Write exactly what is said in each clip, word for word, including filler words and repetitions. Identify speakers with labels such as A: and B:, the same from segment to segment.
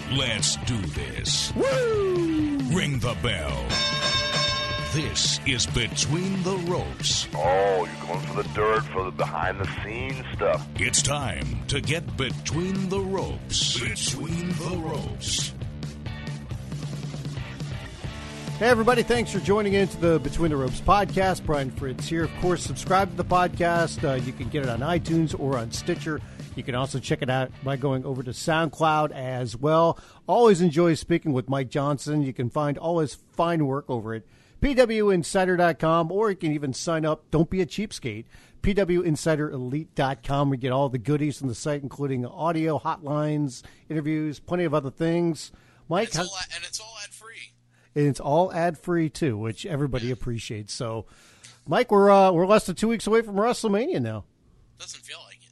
A: Let's do this.
B: Woo!
A: Ring the bell. This is Between the Ropes.
C: Oh, you're going for the dirt, for the behind-the-scenes stuff.
A: It's time to get Between the Ropes. Between the Ropes.
B: Hey, everybody. Thanks for joining in to the Between the Ropes podcast. Brian Fritz here. Of course, subscribe to the podcast. Uh, you can get it on iTunes or on Stitcher. You can also check it out by going over to SoundCloud as well. Always enjoy speaking with Mike Johnson. You can find all his fine work over at P W Insider dot com, or you can even sign up. Don't be a cheapskate. P W Insider Elite dot com. We get all the goodies from the site, including audio, hotlines, interviews, plenty of other things. Mike,
D: and it's all, and it's all ad-free.
B: And it's all ad-free, too, which everybody yeah. appreciates. So, Mike, we're uh, we're less than two weeks away from WrestleMania now.
D: Doesn't feel like it.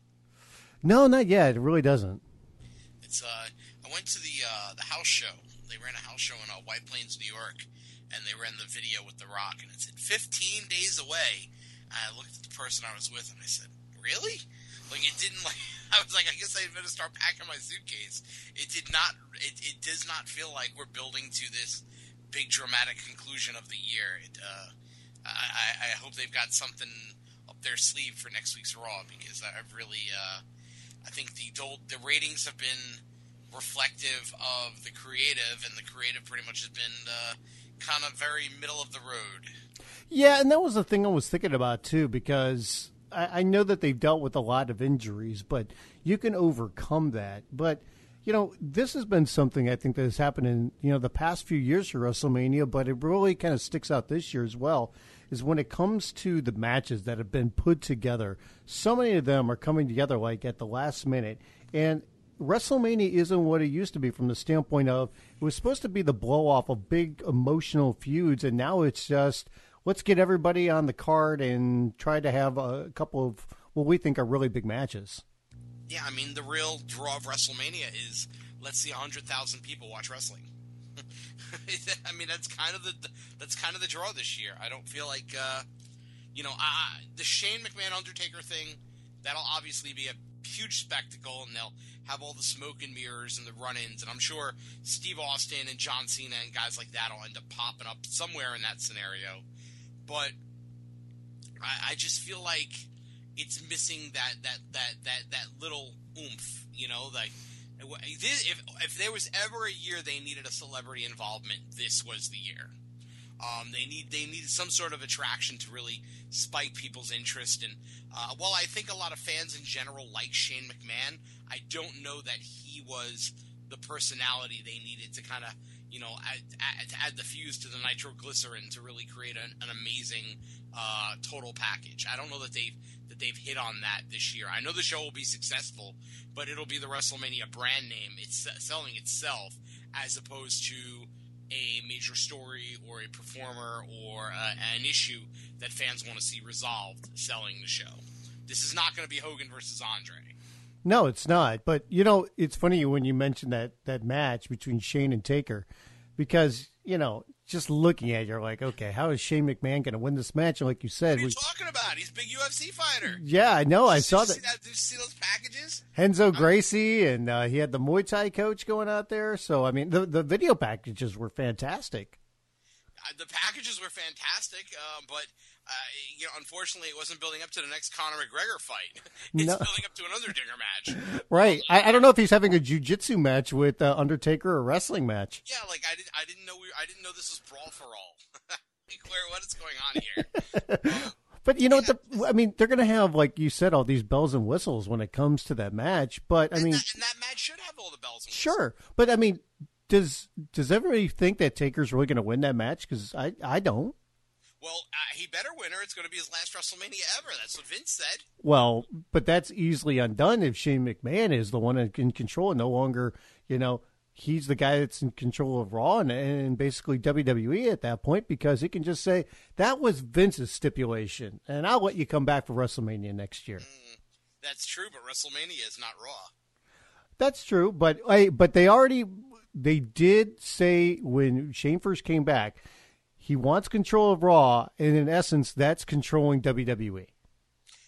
B: No, not yet. It really doesn't.
D: It's uh, I went to the uh, the house show. They ran a house show in uh, White Plains, New York. And they ran the video with The Rock, and it said fifteen days away. And I looked at the person I was with, and I said, really? Like, it didn't, like, I was like, I guess I better start packing my suitcase. It did not, it, it does not feel like we're building to this big dramatic conclusion of the year. It, uh, I, I hope they've got something up their sleeve for next week's Raw, because I've really, uh, I think the, the ratings have been reflective of the creative, and the creative pretty much has been, uh, kind of very middle of the road.
B: Yeah, and that was the thing I was thinking about, too, because I, I know that they've dealt with a lot of injuries, but you can overcome that. But, you know, this has been something I think that has happened in, you know, the past few years for WrestleMania, but it really kind of sticks out this year as well, is when it comes to the matches that have been put together, so many of them are coming together, like, at the last minute. And WrestleMania isn't what it used to be from the standpoint of it was supposed to be the blow-off of big emotional feuds, and now it's just let's get everybody on the card and try to have a couple of what we think are really big matches.
D: Yeah, I mean, the real draw of WrestleMania is let's see one hundred thousand people watch wrestling. I mean, that's kind of the that's kind of the draw this year. I don't feel like, uh, you know, uh, the Shane McMahon Undertaker thing, that'll obviously be a huge spectacle, and they'll have all the smoke and mirrors and the run-ins, and I'm sure Steve Austin and John Cena and guys like that will end up popping up somewhere in that scenario. But I, I just feel like it's missing that that that that that little oomph, you know. Like if if there was ever a year they needed a celebrity involvement, this was the year. Um, they need they needed some sort of attraction to really spike people's interest. And uh, while I think a lot of fans in general like Shane McMahon, I don't know that he was the personality they needed to kind of, you know, add, add, to add the fuse to the nitroglycerin to really create an, an amazing uh, total package. I don't know that they've that they've hit on that this year. I know the show will be successful, but it'll be the WrestleMania brand name. It's selling itself as opposed to a major story or a performer or uh, an issue that fans want to see resolved selling the show. This is not going to be Hogan versus Andre.
B: No, it's not. But, you know, it's funny when you mentioned that, that match between Shane and Taker because, you know, just looking at it, you're like, okay, how is Shane McMahon going to win this match? And like you said,
D: what are you
B: we,
D: talking about? He's a big U F C fighter.
B: Yeah, I know.
D: Did
B: I
D: you,
B: saw
D: did you
B: that.
D: See that. Did you see those packages?
B: Henzo Gracie, and uh, he had the Muay Thai coach going out there. So, I mean, the, the video packages were fantastic.
D: Uh, the packages were fantastic, uh, but uh, you know, unfortunately, it wasn't building up to the next Conor McGregor fight. It's
B: No.
D: building up to an Undertaker match.
B: Right. I, I don't know if he's having a jiu-jitsu match with uh, Undertaker or a wrestling match.
D: Yeah, like I didn't, I didn't know, we, I didn't know this was Brawl for All. Like, where, what is going on here? Um,
B: But, you know, the, I mean, they're going to have, like you said, all these bells and whistles when it comes to that match. But, I
D: and
B: mean,
D: that, and that match should have all the bells and whistles.
B: sure. But, I mean, does does everybody think that Taker's really going to win that match? Because I, I don't.
D: Well, uh, he better win or it's going to be his last WrestleMania ever. That's what Vince said.
B: Well, but that's easily undone if Shane McMahon is the one in control and no longer, you know, he's the guy that's in control of Raw and, and basically W W E at that point, because he can just say, that was Vince's stipulation, and I'll let you come back for WrestleMania next year.
D: Mm, that's true, but WrestleMania is not Raw.
B: That's true, but I, but they already, they did say when Shane first came back, he wants control of Raw, and in essence, that's controlling W W E.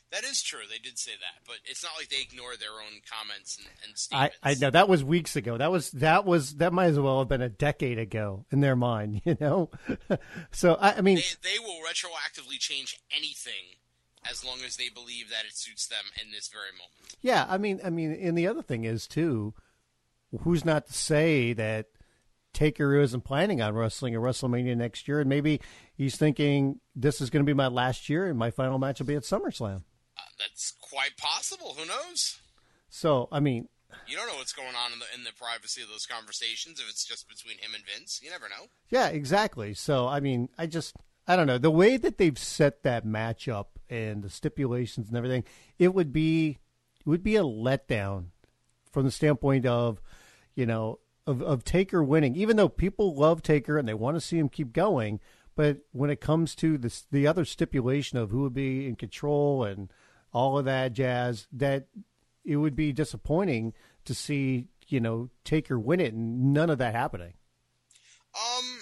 D: That is true. They did say that, but it's not like they ignore their own comments and, and
B: I,
D: statements.
B: I know that was weeks ago. That was that was that might as well have been a decade ago in their mind, you know. So I, I mean,
D: they, they will retroactively change anything as long as they believe that it suits them in this very moment.
B: Yeah, I mean, I mean, and the other thing is too, who's not to say that Taker isn't planning on wrestling at WrestleMania next year, and maybe he's thinking this is going to be my last year, and my final match will be at SummerSlam.
D: Uh, that's quite possible. Who knows?
B: So, I mean,
D: you don't know what's going on in the in the privacy of those conversations. If it's just between him and Vince, you never know.
B: Yeah, exactly. So, I mean, I just, I don't know the way that they've set that match up and the stipulations and everything. It would be, it would be a letdown from the standpoint of, you know, of, of Taker winning. Even though people love Taker and they want to see him keep going, but when it comes to the the other stipulation of who would be in control and all of that jazz, that it would be disappointing to see, you know, Taker win it and none of that happening.
D: Um,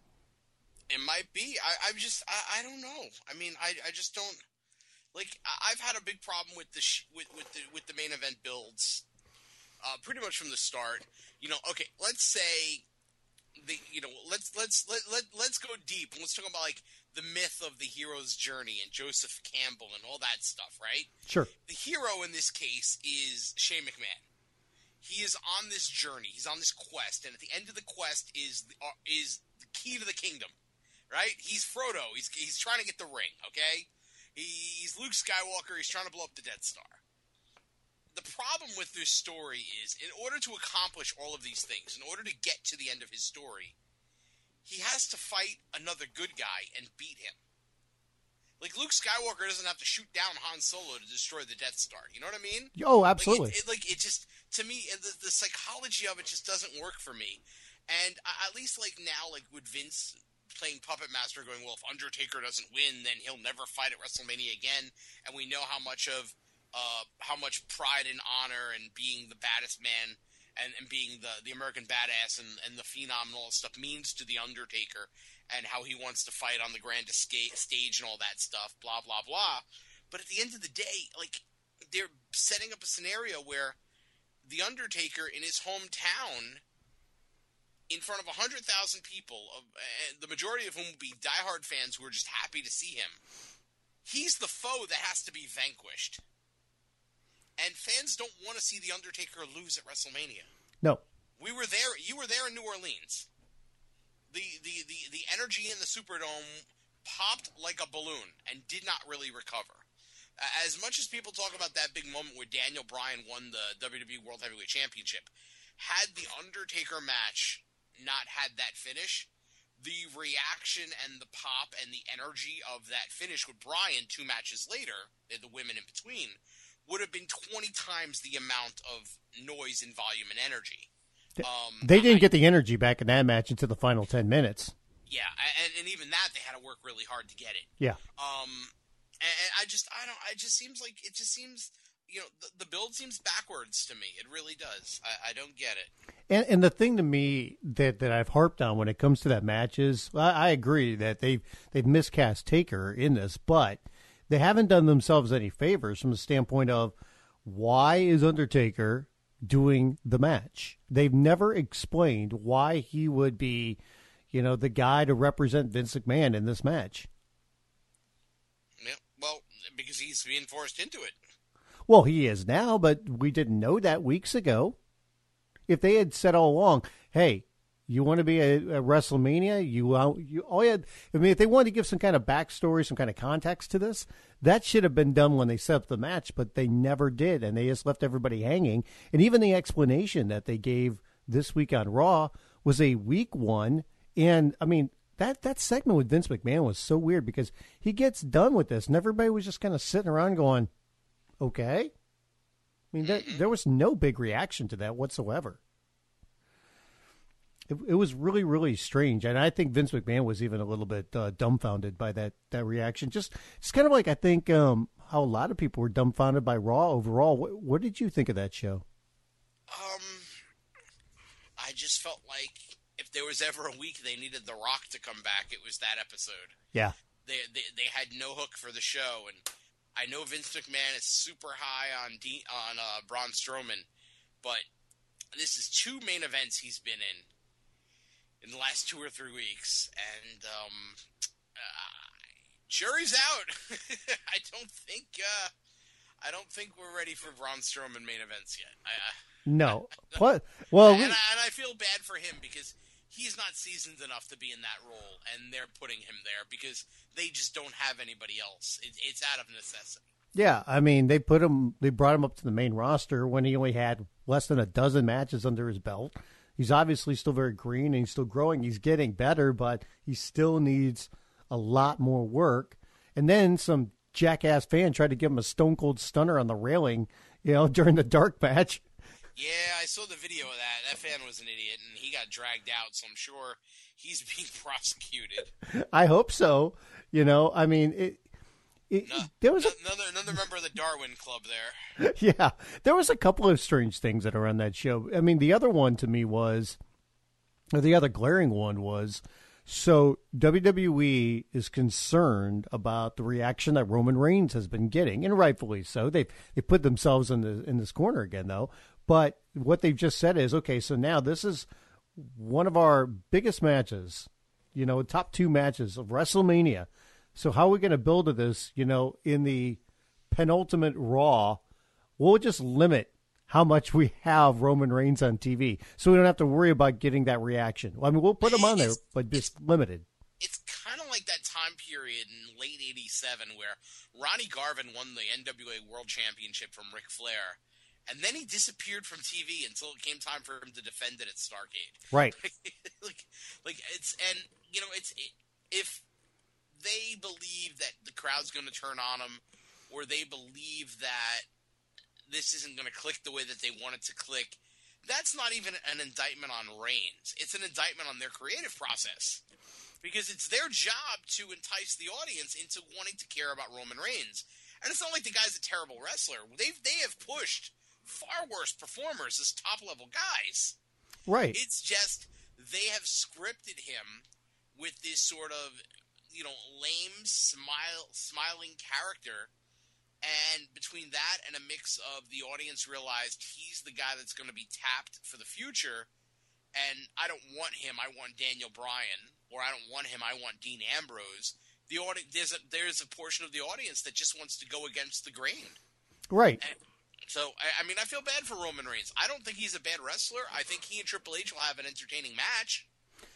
D: it might be. I, I'm just, I, I don't know. I mean, I, I just don't, like, I've had a big problem with the, sh- with, with the, with the main event builds, uh, pretty much from the start. You know, okay, let's say the, you know, let's, let's, let, let, let's go deep and let's talk about, like, the myth of the hero's journey and Joseph Campbell and all that stuff, right?
B: Sure.
D: The hero in this case is Shane McMahon. He is on this journey. He's on this quest, and at the end of the quest is the, uh, is the key to the kingdom, right? He's Frodo. He's he's trying to get the ring, okay? He's Luke Skywalker. He's trying to blow up the Death Star. The problem with this story is, in order to accomplish all of these things, in order to get to the end of his story, he has to fight another good guy and beat him. Like, Luke Skywalker doesn't have to shoot down Han Solo to destroy the Death Star. You know what I mean?
B: Oh, absolutely.
D: Like, it, it, like, it just, to me, the, the psychology of it just doesn't work for me. And I, at least, like, now, like, with Vince playing Puppet Master going, well, if Undertaker doesn't win, then he'll never fight at WrestleMania again. And we know how much of, uh, how much pride and honor and being the baddest man and, and being the, the American badass and, and the phenom and all that stuff means to the Undertaker, and how he wants to fight on the grand escape stage and all that stuff, blah, blah, blah. But at the end of the day, like, they're setting up a scenario where the Undertaker in his hometown, in front of one hundred thousand people, uh, the majority of whom will be diehard fans who are just happy to see him, he's the foe that has to be vanquished. And fans don't want to see the Undertaker lose at WrestleMania.
B: No.
D: We were there. You were there in New Orleans. The, the, the, the energy in the Superdome popped like a balloon and did not really recover. As much as people talk about that big moment where Daniel Bryan won the W W E World Heavyweight Championship, had the Undertaker match not had that finish, the reaction and the pop and the energy of that finish with Bryan two matches later, the women in between, would have been twenty times the amount of noise and volume and energy. Um,
B: they didn't
D: I,
B: get the energy back in that match until the final ten minutes.
D: Yeah, and, and even that, they had to work really hard to get it.
B: Yeah.
D: Um, and, and I just, I don't, it just seems like, it just seems, you know, the, the build seems backwards to me. It really does. I, I don't get it.
B: And, and the thing to me that, that I've harped on when it comes to that match is, I, I agree that they've, they've miscast Taker in this, but they haven't done themselves any favors from the standpoint of why is Undertaker doing the match? They've never explained why he would be, you know, the guy to represent Vince McMahon in this match.
D: Yeah, well, because he's being forced into it.
B: Well, he is now, but we didn't know that weeks ago. If they had said all along, hey, you want to be a, a WrestleMania? You, uh, you, all you had, I mean, if they wanted to give some kind of backstory, some kind of context to this, that should have been done when they set up the match, but they never did, and they just left everybody hanging. And even the explanation that they gave this week on Raw was a weak one. And, I mean, that, that segment with Vince McMahon was so weird because he gets done with this, and everybody was just kind of sitting around going, okay. I mean, there, there was no big reaction to that whatsoever. It, it was really, really strange, and I think Vince McMahon was even a little bit uh, dumbfounded by that that reaction. Just, it's kind of like I think um, how a lot of people were dumbfounded by Raw overall. What, what did you think of that show?
D: Um, I just felt like if there was ever a week they needed The Rock to come back, it was that episode.
B: Yeah,
D: they they they had no hook for the show, and I know Vince McMahon is super high on D, on uh, Braun Strowman, but this is two main events he's been in in the last two or three weeks, and um, uh, jury's out. I don't think uh, I don't think we're ready for Braun Strowman main events yet. I, uh,
B: No. What? Well,
D: and,
B: we,
D: I, and I feel bad for him because he's not seasoned enough to be in that role, and they're putting him there because they just don't have anybody else. It, it's out of necessity.
B: yeah, I mean, they put him, they brought him up to the main roster when he only had less than a dozen matches under his belt. He's obviously still very green and he's still growing. He's getting better, but he still needs a lot more work. And then some jackass fan tried to give him a stone cold stunner on the railing, you know, during the dark match.
D: Yeah, I saw the video of that. That fan was an idiot, and he got dragged out, so I'm sure he's being prosecuted.
B: I hope so. You know, I mean, it, it,
D: No,
B: there was a,
D: another another member of the Darwin Club there.
B: yeah, there was a couple of strange things that are on that show. I mean, the other one to me was, or the other glaring one was, so W W E is concerned about the reaction that Roman Reigns has been getting, and rightfully so. They they put themselves in the in this corner again, though. But what they've just said is, okay, so now this is one of our biggest matches, you know, top two matches of WrestleMania. So how are we going to build to this, you know, in the penultimate Raw? We'll just limit how much we have Roman Reigns on T V, so we don't have to worry about getting that reaction. I mean, we'll put him on there, but just limited.
D: It's kind of like that time period in late eighty-seven where Ronnie Garvin won the N W A World Championship from Ric Flair. And then he disappeared from T V until it came time for him to defend it at Starrcade.
B: Right.
D: like, like it's and you know it's it, if they believe that the crowd's going to turn on them, or they believe that this isn't going to click the way that they want it to click, that's not even an indictment on Reigns. It's an indictment on their creative process, because it's their job to entice the audience into wanting to care about Roman Reigns. And it's not like the guy's a terrible wrestler. They've they have pushed far worse performers as top-level guys.
B: Right.
D: It's just they have scripted him with this sort of, you know, lame, smile, smiling character, and between that and a mix of the audience realized he's the guy that's going to be tapped for the future, and I don't want him, I want Daniel Bryan, or I don't want him, I want Dean Ambrose. The audi- there's a there's a portion of the audience that just wants to go against the grain.
B: Right.
D: And, So, I, I mean, I feel bad for Roman Reigns. I don't think he's a bad wrestler. I think he and Triple H will have an entertaining match.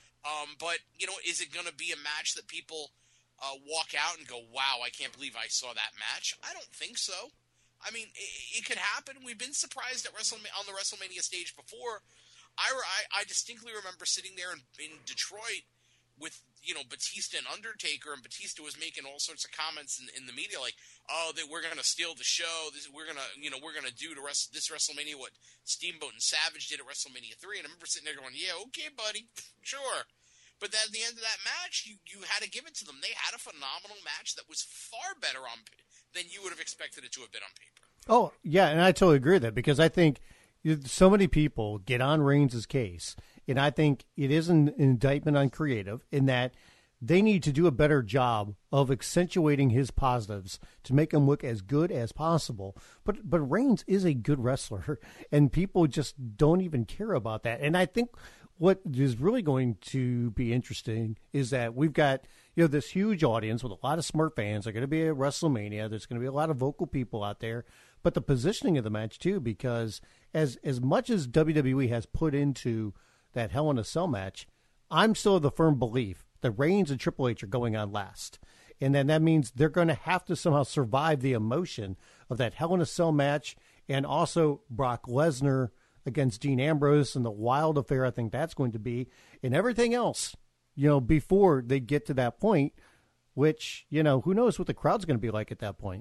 D: Um, but, you know, is it going to be a match that people uh, walk out and go, wow, I can't believe I saw that match? I don't think so. I mean, it, it could happen. We've been surprised at WrestleMania, on the WrestleMania stage before. I, I, I distinctly remember sitting there in, in Detroit with, you know, Batista and Undertaker, and Batista was making all sorts of comments in, in the media like, oh, that we're going to steal the show. This, we're going to, you know, we're going to do to rest, this WrestleMania what Steamboat and Savage did at WrestleMania three. And I remember sitting there going, yeah, okay, buddy, sure. But then at the end of that match, you, you had to give it to them. They had a phenomenal match that was far better on than you would have expected it to have been on paper.
B: Oh, yeah, and I totally agree with that, because I think so many people get on Reigns' case, and I think it is an indictment on creative in that they need to do a better job of accentuating his positives to make him look as good as possible. But but Reigns is a good wrestler, and people just don't even care about that. And I think what is really going to be interesting is that we've got, you know, this huge audience with a lot of smart fans. They're going to be at WrestleMania. There's going to be a lot of vocal people out there. But the positioning of the match, too, because as as much as W W E has put into that Hell in a Cell match, I'm still of the firm belief that Reigns and Triple H are going on last. And then that means they're going to have to somehow survive the emotion of that Hell in a Cell match, and also Brock Lesnar against Dean Ambrose and the wild affair I think that's going to be, and everything else, you know, before they get to that point, which, you know, who knows what the crowd's going to be like at that point.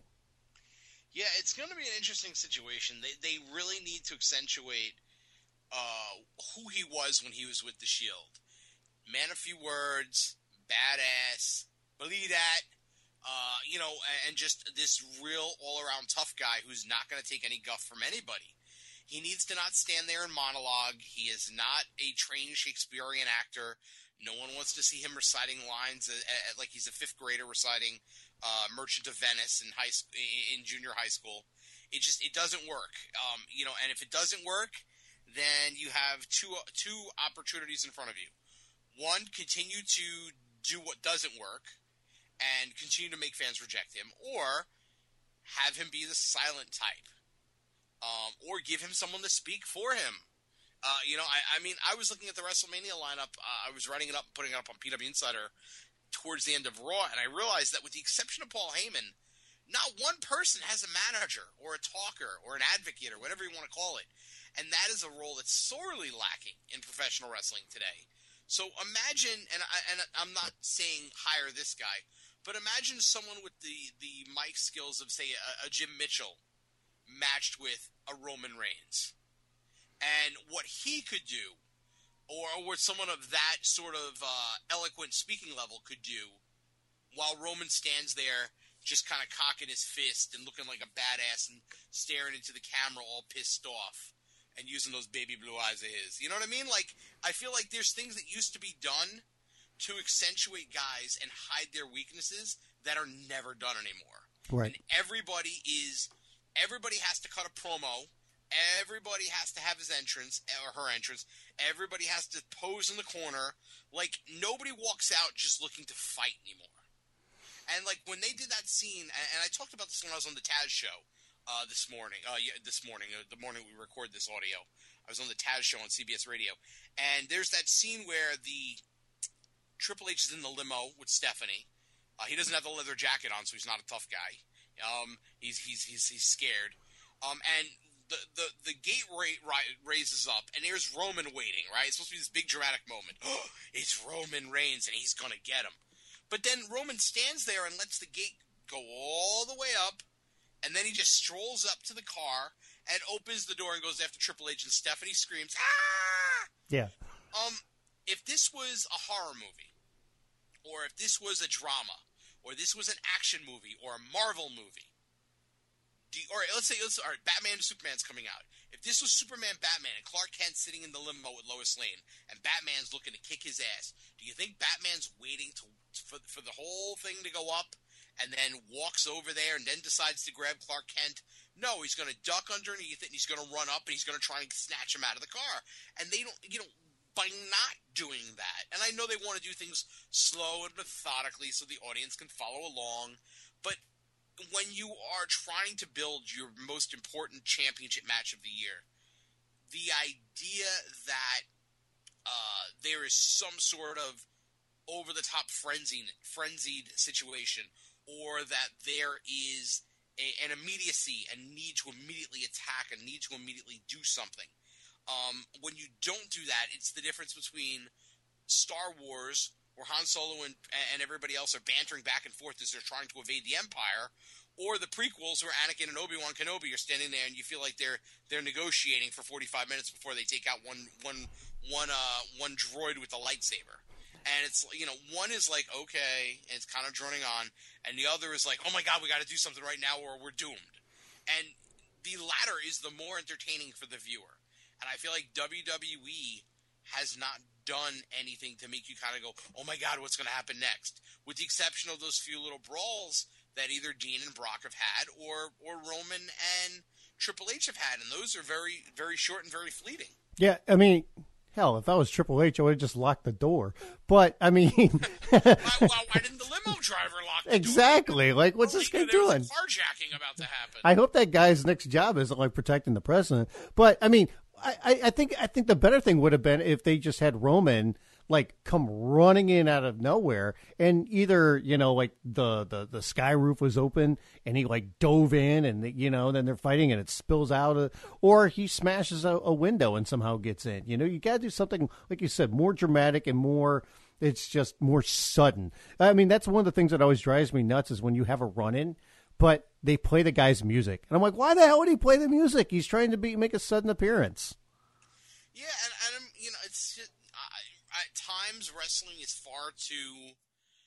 D: Yeah, it's going to be an interesting situation. They they really need to accentuate uh, who he was when he was with the Shield. Man of few words, badass, believe that, uh, you know, and just this real all-around tough guy who's not going to take any guff from anybody. He needs to not stand there and monologue. He is not a trained Shakespearean actor. No one wants to see him reciting lines at, at, like he's a fifth grader reciting uh, Merchant of Venice in high sc- in junior high school. It just it doesn't work. Um, you know, and if it doesn't work, then you have two two opportunities in front of you. One, continue to do what doesn't work and continue to make fans reject him, or have him be the silent type, um, or give him someone to speak for him. Uh, you know, I, I mean, I was looking at the WrestleMania lineup. Uh, I was writing it up and putting it up on P W Insider towards the end of Raw, and I realized that with the exception of Paul Heyman, not one person has a manager or a talker or an advocate or whatever you want to call it. And that is a role that's sorely lacking in professional wrestling today. So imagine, and, I, and I'm not saying hire this guy, but imagine someone with the, the mic skills of, say, a, a Jim Mitchell matched with a Roman Reigns. And what he could do, or, or what someone of that sort of uh, eloquent speaking level could do, while Roman stands there just kind of cocking his fist and looking like a badass and staring into the camera all pissed off and using those baby blue eyes of his. You know what I mean? Like, I feel like there's things that used to be done to accentuate guys and hide their weaknesses that are never done anymore.
B: Right.
D: And everybody is, everybody has to cut a promo. Everybody has to have his entrance or her entrance. Everybody has to pose in the corner. Like, nobody walks out just looking to fight anymore. And, like, when they did that scene, and I talked about this when I was on the Taz show uh, this morning, uh, yeah, this morning, uh, the morning we record this audio. I was on the Taz show on C B S Radio. And there's that scene where the Triple H is in the limo with Stephanie. Uh, he doesn't have the leather jacket on, so he's not a tough guy. Um, he's, he's, he's, he's scared. Um, and the, the, the gate ra- ra- raises up, and there's Roman waiting, right? It's supposed to be this big dramatic moment. Oh, it's Roman Reigns, and he's going to get him. But then Roman stands there and lets the gate go all the way up, and then he just strolls up to the car and opens the door and goes after Triple H, and Stephanie screams, "Ah!"
B: Yeah.
D: Um, if this was a horror movie, or if this was a drama, or this was an action movie, or a Marvel movie, do you, or let's say, let's, all right, Batman and Superman's coming out. If this was Superman, Batman, and Clark Kent sitting in the limo with Lois Lane, and Batman's looking to kick his ass, do you think Batman's waiting to for, for the whole thing to go up, and then walks over there and then decides to grab Clark Kent? No, he's going to duck underneath it, and he's going to run up, and he's going to try and snatch him out of the car. And they don't, you know, by not doing that, and I know they want to do things slow and methodically so the audience can follow along, but when you are trying to build your most important championship match of the year, the idea that uh, there is some sort of over-the-top frenzied, frenzied situation, or that there is a, an immediacy and need to immediately attack and need to immediately do something. Um, when you don't do that, it's the difference between Star Wars, where Han Solo and, and everybody else are bantering back and forth as they're trying to evade the Empire, or the prequels where Anakin and Obi-Wan Kenobi are standing there and you feel like they're they're negotiating for forty-five minutes before they take out one one one uh one droid with a lightsaber. And it's, you know, one is like, okay, and it's kind of droning on, and the other is like, oh my God, we got to do something right now or we're doomed. And the latter is the more entertaining for the viewer. And I feel like W W E has not done anything to make you kind of go, oh my God, what's going to happen next? With the exception of those few little brawls that either Dean and Brock have had, or or Roman and Triple H have had, and those are very, very short and very fleeting.
B: Yeah, I mean, hell, if I was Triple H, I would have just locked the door. But, I mean...
D: why, why, why didn't the limo driver lock the
B: exactly.
D: door?
B: Like, what's
D: well,
B: this guy
D: there
B: doing?
D: was a carjacking about to happen.
B: I hope that guy's next job isn't, like, protecting the president. But, I mean, I, I think I think the better thing would have been if they just had Roman... like come running in out of nowhere, and either, you know, like the, the, the sky roof was open and he like dove in and, you know, then they're fighting and it spills out, uh, or he smashes a, a window and somehow gets in. You know, you got to do something, like you said, more dramatic and more, it's just more sudden. I mean, that's one of the things that always drives me nuts is when you have a run-in, but they play the guy's music. And I'm like, why the hell would he play the music? He's trying to be make a sudden appearance.
D: Yeah, and, and you know, it's just, at times wrestling is far too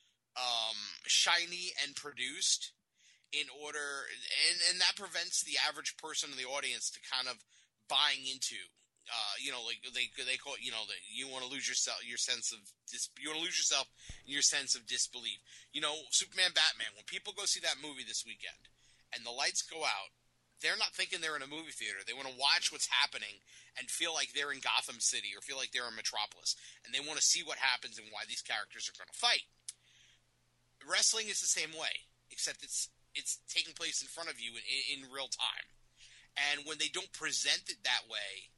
D: um, shiny and produced in order, and, and that prevents the average person in the audience to kind of buying into uh, you know, like they they call it, you know, that you want to lose yourself, your sense of dis, you want to lose yourself in your sense of disbelief. You know, Superman, Batman. When people go see that movie this weekend, and the lights go out, they're not thinking they're in a movie theater. They want to watch what's happening and feel like they're in Gotham City or feel like they're in Metropolis, and they want to see what happens and why these characters are going to fight. Wrestling is the same way, except it's it's taking place in front of you in, in, in real time. And when they don't present it that way,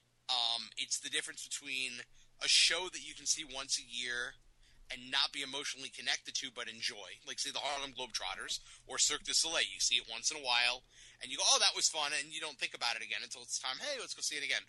D: um, it's the difference between a show that you can see once a year and not be emotionally connected to but enjoy, like, say, the Harlem Globetrotters or Cirque du Soleil. You see it once in a while, and you go, oh, that was fun, and you don't think about it again until it's time, hey, let's go see it again.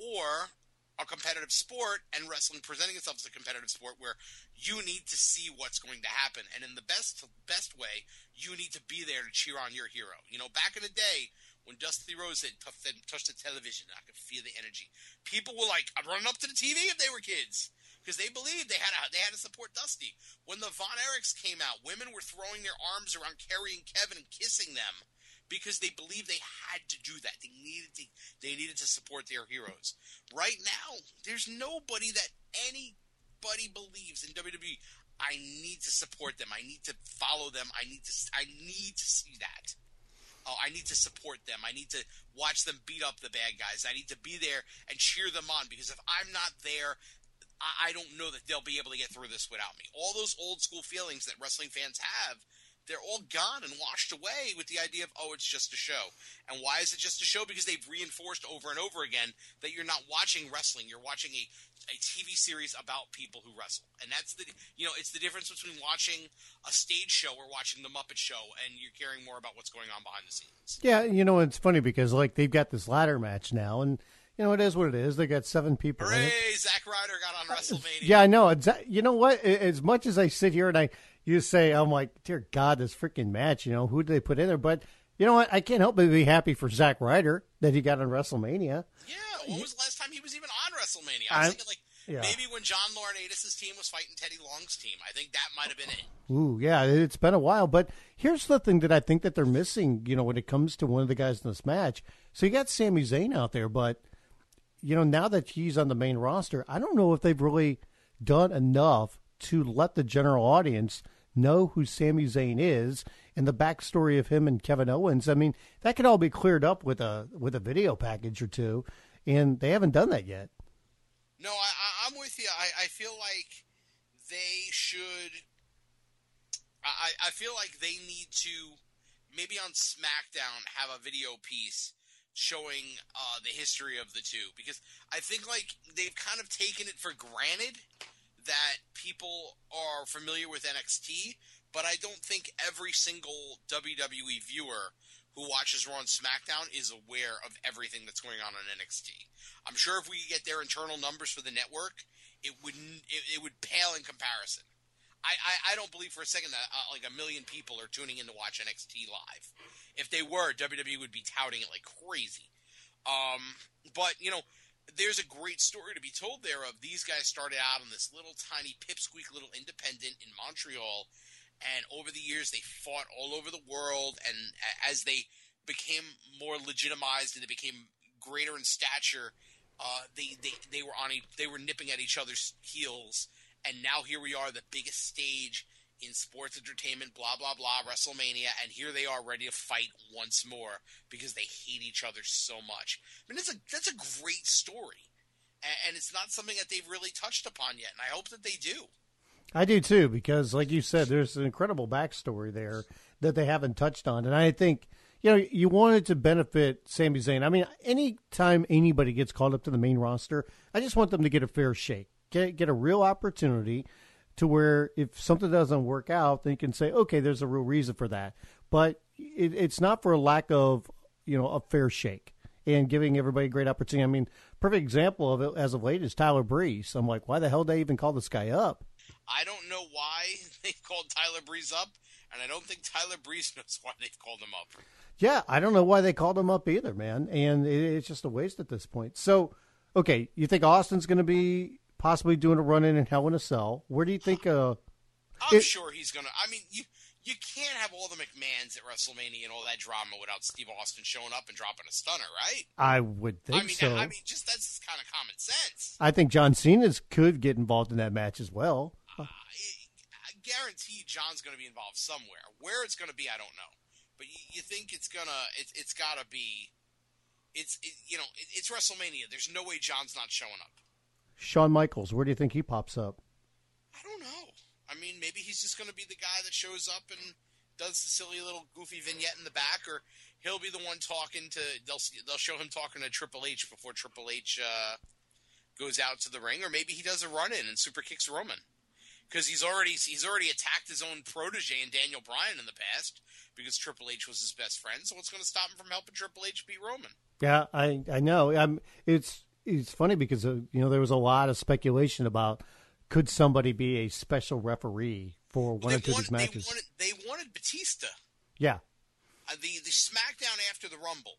D: Or a competitive sport, and wrestling presenting itself as a competitive sport where you need to see what's going to happen. And in the best best way, you need to be there to cheer on your hero. You know, back in the day, when Dusty Rhodes had touched the television, I could feel the energy. People were like, I'm running up to the T V if they were kids, because they believed they had to, they had to support Dusty. When the Von Erichs came out, women were throwing their arms around Kerry and Kevin and kissing them because they believed they had to do that. They needed to, they needed to support their heroes. Right now, there's nobody that anybody believes in W W E. I need to support them. I need to follow them. I need to I need to see that. Oh, I need to support them. I need to watch them beat up the bad guys. I need to be there and cheer them on, because if I'm not there, I, I don't know that they'll be able to get through this without me. All those old school feelings that wrestling fans have, they're all gone and washed away with the idea of, oh, it's just a show. And why is it just a show? Because they've reinforced over and over again that you're not watching wrestling. You're watching a, a T V series about people who wrestle. And that's the, you know, it's the difference between watching a stage show or watching the Muppet Show, and you're caring more about what's going on behind the scenes.
B: Yeah, you know, it's funny because, like, they've got this ladder match now, and, you know, it is what it is. They got seven people
D: Hooray,
B: in it.
D: Zack Ryder got on WrestleMania.
B: Yeah, I know. You know what? As much as I sit here and I you say, I'm like, dear God, this freaking match, you know, who did they put in there? But you know what? I can't help but be happy for Zack Ryder that he got on WrestleMania.
D: Yeah, when was the last time he was even on WrestleMania? I was
B: I'm,
D: thinking, like,
B: yeah.
D: maybe when John Laurinaitis' team was fighting Teddy Long's team. I think that might have been it.
B: Ooh, yeah, it's been a while. But here's the thing that I think that they're missing, you know, when it comes to one of the guys in this match. So you got Sami Zayn out there, but, you know, now that he's on the main roster, I don't know if they've really done enough to let the general audience know who Sami Zayn is and the backstory of him and Kevin Owens. I mean, that could all be cleared up with a with a video package or two, and they haven't done that yet.
D: No, I, I'm with you. I, I feel like they should. I, I feel like they need to maybe on SmackDown have a video piece showing uh, the history of the two, because I think like they've kind of taken it for granted that people are familiar with N X T, but I don't think every single W W E viewer who watches Raw and SmackDown is aware of everything that's going on on N X T. I'm sure if we could get their internal numbers for the network, it would it, it would pale in comparison. I, I, I don't believe for a second that uh, like a million people are tuning in to watch N X T live. If they were, W W E would be touting it like crazy. Um, but, you know, there's a great story to be told there of these guys started out on this little tiny pipsqueak little independent in Montreal, and over the years they fought all over the world, and as they became more legitimized and they became greater in stature, uh, they, they, they were on a, they were nipping at each other's heels, and now here we are, the biggest stage in sports entertainment, blah, blah, blah, WrestleMania, and here they are ready to fight once more because they hate each other so much. I mean, that's a, that's a great story, and, and it's not something that they've really touched upon yet, and I hope that they do.
B: I do too, because like you said, there's an incredible backstory there that they haven't touched on, and I think, you know, you want it to benefit Sami Zayn. I mean, anytime anybody gets called up to the main roster, I just want them to get a fair shake, get, get a real opportunity to where if something doesn't work out, then you can say, okay, there's a real reason for that. But it, it's not for a lack of, you know, a fair shake and giving everybody a great opportunity. I mean, perfect example of it as of late is Tyler Breeze. I'm like, why the hell did they even call this guy up?
D: I don't know why they've called Tyler Breeze up, and I don't think Tyler Breeze knows why they've called him up.
B: Yeah, I don't know why they called him up either, man. And it, it's just a waste at this point. So, okay, you think Austin's going to be possibly doing a run-in in Hell in a Cell? Where do you think? Uh,
D: I'm
B: it,
D: sure he's gonna. I mean, you You can't have all the McMahons at WrestleMania and all that drama without Steve Austin showing up and dropping a stunner, right?
B: I would think
D: I mean,
B: so.
D: I mean, just that's just kind of common sense.
B: I think John Cena's could get involved in that match as well.
D: Uh, I guarantee John's going to be involved somewhere. Where it's going to be, I don't know. But you, you think it's gonna? It, it's got to be. It's it, you know, it, it's WrestleMania. There's no way John's not showing up.
B: Shawn Michaels, where do you think he pops up?
D: I don't know. I mean, maybe he's just going to be the guy that shows up and does the silly little goofy vignette in the back, or he'll be the one talking to. They'll they'll show him talking to Triple H before Triple H uh, goes out to the ring, or maybe he does a run in and super kicks Roman. Because he's already he's already attacked his own protege in Daniel Bryan in the past because Triple H was his best friend. So what's going to stop him from helping Triple H beat Roman?
B: Yeah, I I know. Um, it's it's funny because uh, you know there was a lot of speculation about could somebody be a special referee for one
D: well,
B: or two of
D: wanted,
B: these matches.
D: They wanted, they wanted Batista.
B: Yeah.
D: Uh, the the SmackDown after the Rumble,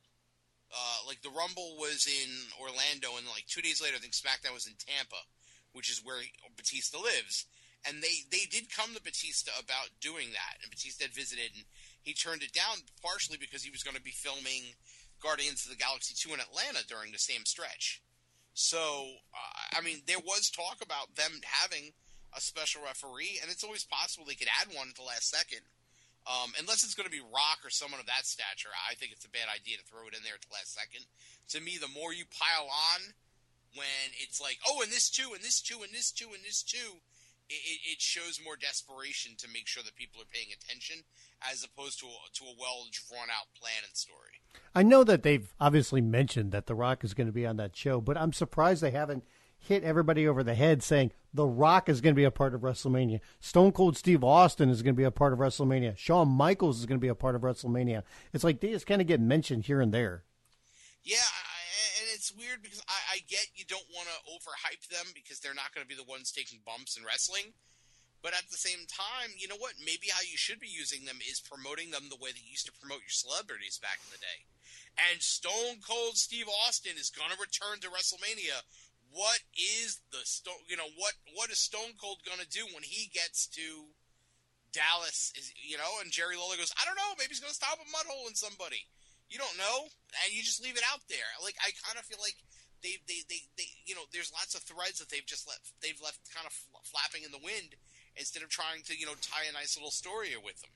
D: uh, like the Rumble was in Orlando, and like two days later, I think SmackDown was in Tampa, which is where Batista lives. And they, they did come to Batista about doing that. And Batista had visited, and he turned it down partially because he was going to be filming Guardians of the Galaxy two in Atlanta during the same stretch. So, uh, I mean, there was talk about them having a special referee, and it's always possible they could add one at the last second. Um, unless it's going to be Rock or someone of that stature, I think it's a bad idea to throw it in there at the last second. To me, the more you pile on when it's like, oh, and this too, and this too, and this too, and this too, It, it shows more desperation to make sure that people are paying attention as opposed to a, to a well-drawn-out plan and story.
B: I know that they've obviously mentioned that The Rock is going to be on that show, but I'm surprised they haven't hit everybody over the head saying The Rock is going to be a part of WrestleMania. Stone Cold Steve Austin is going to be a part of WrestleMania. Shawn Michaels is going to be a part of WrestleMania. It's like they just kind of get mentioned here and there.
D: Yeah, I, and it's weird because I, I get you don't want to overhype them because they're not going to be the ones taking bumps in wrestling. But at the same time, you know what? Maybe how you should be using them is promoting them the way that you used to promote your celebrities back in the day. And Stone Cold Steve Austin is going to return to WrestleMania. What is the Stone? You know what? What is Stone Cold going to do when he gets to Dallas? Is you know? And Jerry Lawler goes, I don't know. Maybe he's going to stop a mud hole in somebody. You don't know, and you just leave it out there. Like I kind of feel like they, they, they, they, you know, there's lots of threads that they've just left, they've left kind of flapping in the wind instead of trying to, you know, tie a nice little story with them.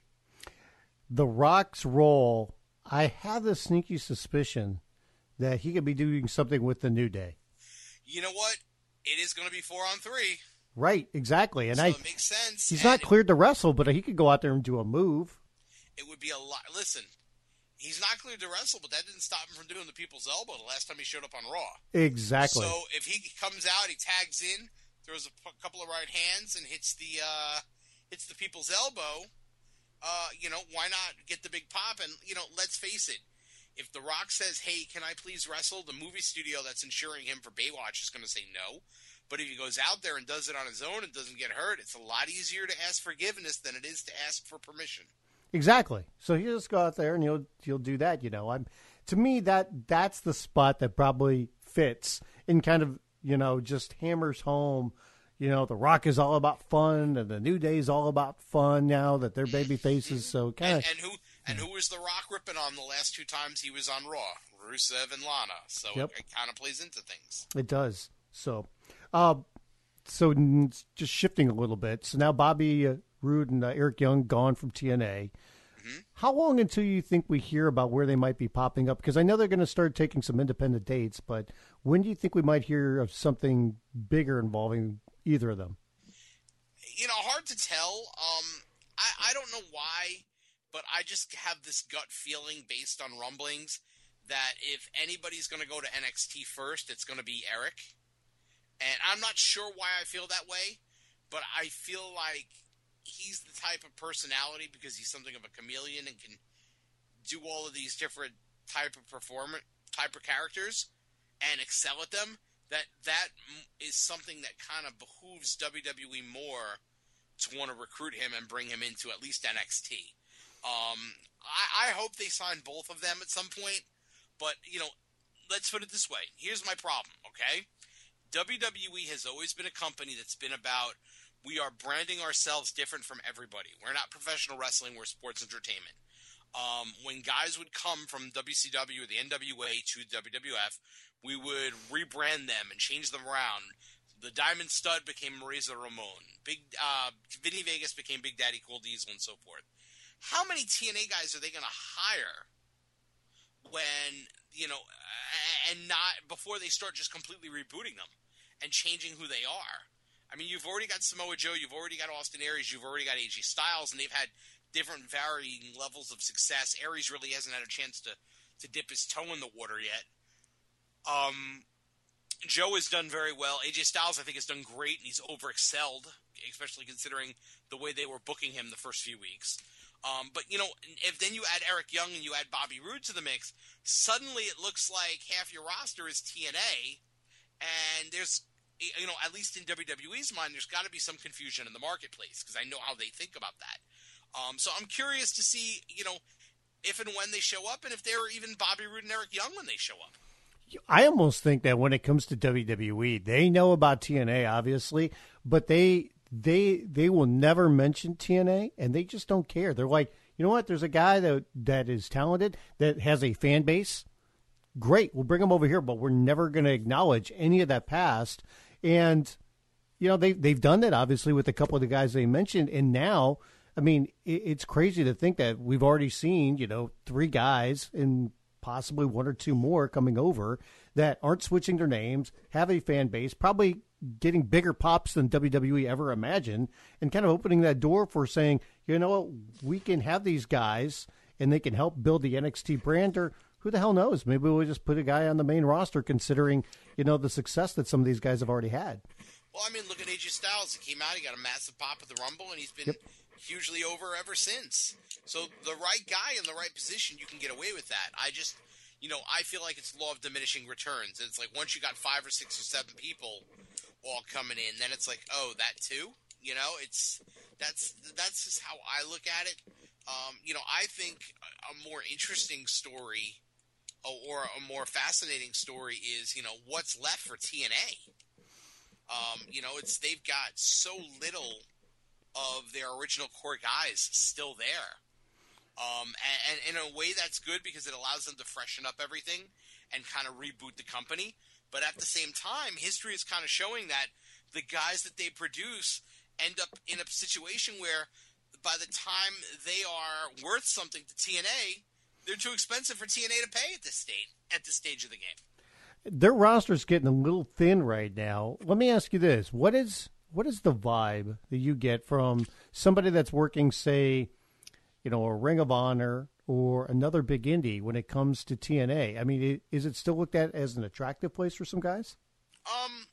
B: The Rock's role, I have the sneaky suspicion that he could be doing something with the New Day.
D: You know what? It is going to be four on three.
B: Right, exactly, and
D: so
B: I.
D: It makes sense.
B: He's
D: and
B: not cleared to wrestle, but he could go out there and do a move.
D: It would be a lot. Listen. He's not cleared to wrestle, but that didn't stop him from doing the People's Elbow the last time he showed up on Raw.
B: Exactly.
D: So if he comes out, he tags in, throws a p- couple of right hands, and hits the uh, hits the People's Elbow, uh, you know, why not get the big pop? And, you know, let's face it. If The Rock says, hey, can I please wrestle? The movie studio that's insuring him for Baywatch is going to say no. But if he goes out there and does it on his own and doesn't get hurt, it's a lot easier to ask forgiveness than it is to ask for permission.
B: Exactly. So you just go out there and you'll you'll do that. You know, I'm to me that that's the spot that probably fits and kind of you know just hammers home. You know, The Rock is all about fun, and the New Day is all about fun now that they're baby faces. So kind of
D: and, and who and who was The Rock ripping on the last two times he was on Raw? Rusev and Lana. So
B: yep.
D: it, it kind of plays into things.
B: It does. So, uh, so just shifting a little bit. So now Bobby. Uh, Roode and uh, Eric Young gone from T N A. Mm-hmm. How long until you think we hear about where they might be popping up? Because I know they're going to start taking some independent dates, but when do you think we might hear of something bigger involving either of them?
D: You know, hard to tell. Um, I, I don't know why, but I just have this gut feeling based on rumblings that if anybody's going to go to N X T first, it's going to be Eric. And I'm not sure why I feel that way, but I feel like he's the type of personality because he's something of a chameleon and can do all of these different type of performance, type of characters and excel at them, that that is something that kind of behooves W W E more to want to recruit him and bring him into at least N X T. Um, I, I hope they sign both of them at some point, but, you know, let's put it this way. Here's my problem, okay? W W E has always been a company that's been about we are branding ourselves different from everybody. We're not professional wrestling. We're sports entertainment. Um, when guys would come from W C W or the N W A to W W F, we would rebrand them and change them around. The Diamond Stud became Razor Ramon. Big uh, Vinny Vegas became Big Daddy Cool Diesel and so forth. How many T N A guys are they going to hire when, you know, and not before they start just completely rebooting them and changing who they are? I mean, you've already got Samoa Joe, you've already got Austin Aries, you've already got A J Styles, and they've had different varying levels of success. Aries really hasn't had a chance to, to dip his toe in the water yet. Um... Joe has done very well. A J Styles, I think, has done great, and he's overexcelled, especially considering the way they were booking him the first few weeks. Um, but, you know, if then you add Eric Young and you add Bobby Roode to the mix, suddenly it looks like half your roster is T N A, and there's, you know, at least in W W E's mind, there's got to be some confusion in the marketplace, because I know how they think about that. Um, so I'm curious to see, you know, if and when they show up, and if there are even Bobby Roode and Eric Young when they show up.
B: I almost think that when it comes to W W E, they know about T N A, obviously, but they they they will never mention T N A, and they just don't care. They're like, you know what? There's a guy that that is talented, that has a fan base. Great, we'll bring him over here, but we're never going to acknowledge any of that past. And you know, they they've done that obviously with a couple of the guys they mentioned, and now, I mean, it, it's crazy to think that we've already seen, you know, three guys and possibly one or two more coming over that aren't switching their names, have a fan base, probably getting bigger pops than W W E ever imagined, and kind of opening that door for saying, you know what, we can have these guys and they can help build the N X T brand, or who the hell knows? Maybe we'll just put a guy on the main roster considering, you know, the success that some of these guys have already had.
D: Well, I mean, look at A J Styles. He came out, he got a massive pop at the Rumble, and he's been yep. hugely over ever since. So the right guy in the right position, you can get away with that. I just, you know, I feel like it's law of diminishing returns. It's like once you got five or six or seven people all coming in, then it's like, oh, that too? You know, it's that's that's just how I look at it. Um, you know, I think a more interesting story or a more fascinating story is, you know, what's left for T N A. Um, you know, it's they've got so little of their original core guys still there. Um, and, and in a way that's good because it allows them to freshen up everything and kind of reboot the company. But at the same time, history is kind of showing that the guys that they produce end up in a situation where by the time they are worth something to T N A, they're too expensive for T N A to pay at this stage, at this stage of the game.
B: Their roster's getting a little thin right now. Let me ask you this. What is what is the vibe that you get from somebody that's working, say, you know, a Ring of Honor or another big indie when it comes to T N A? I mean, is it still looked at as an attractive place for some guys?
D: Um,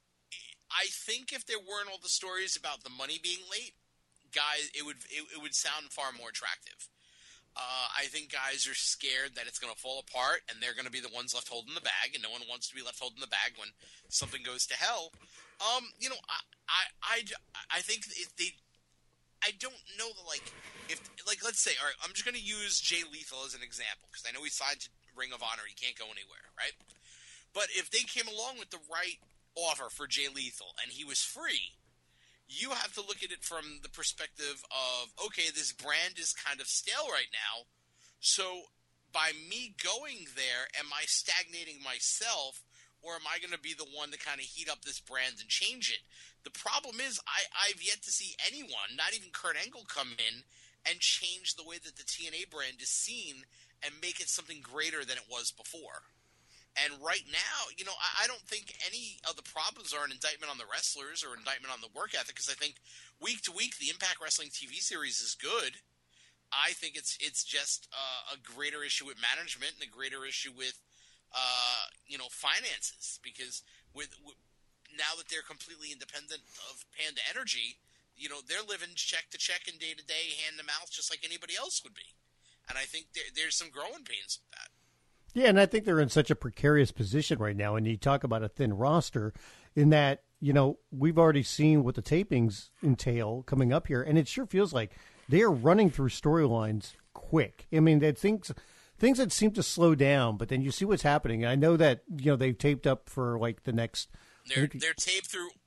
D: I think if there weren't all the stories about the money being late, guys, it would it, it would sound far more attractive. Uh, I think guys are scared that it's going to fall apart and they're going to be the ones left holding the bag, and no one wants to be left holding the bag when something goes to hell. Um, you know, I, I, I, I think if they, I don't know the, like, if, like, let's say, all right, I'm just going to use Jay Lethal as an example, because I know he signed to Ring of Honor. He can't go anywhere, right? But if they came along with the right offer for Jay Lethal and he was free, you have to look at it from the perspective of, okay, this brand is kind of stale right now, so by me going there, am I stagnating myself, or am I going to be the one to kind of heat up this brand and change it? The problem is I, I've yet to see anyone, not even Kurt Angle, come in and change the way that the T N A brand is seen and make it something greater than it was before. And right now, you know, I, I don't think any of the problems are an indictment on the wrestlers or indictment on the work ethic, because I think week to week the Impact Wrestling T V series is good. I think it's it's just uh, a greater issue with management and a greater issue with, uh, you know, finances, because with, with now that they're completely independent of Panda Energy, you know, they're living check to check and day to day, hand to mouth, just like anybody else would be. And I think there, there's some growing pains with that.
B: Yeah, and I think they're in such a precarious position right now. And you talk about a thin roster in that, you know, we've already seen what the tapings entail coming up here. And it sure feels like they are running through storylines quick. I mean, that things, things that seem to slow down, but then you see what's happening. I know that, you know, they've taped up for like the next.
D: They're, they're taped through.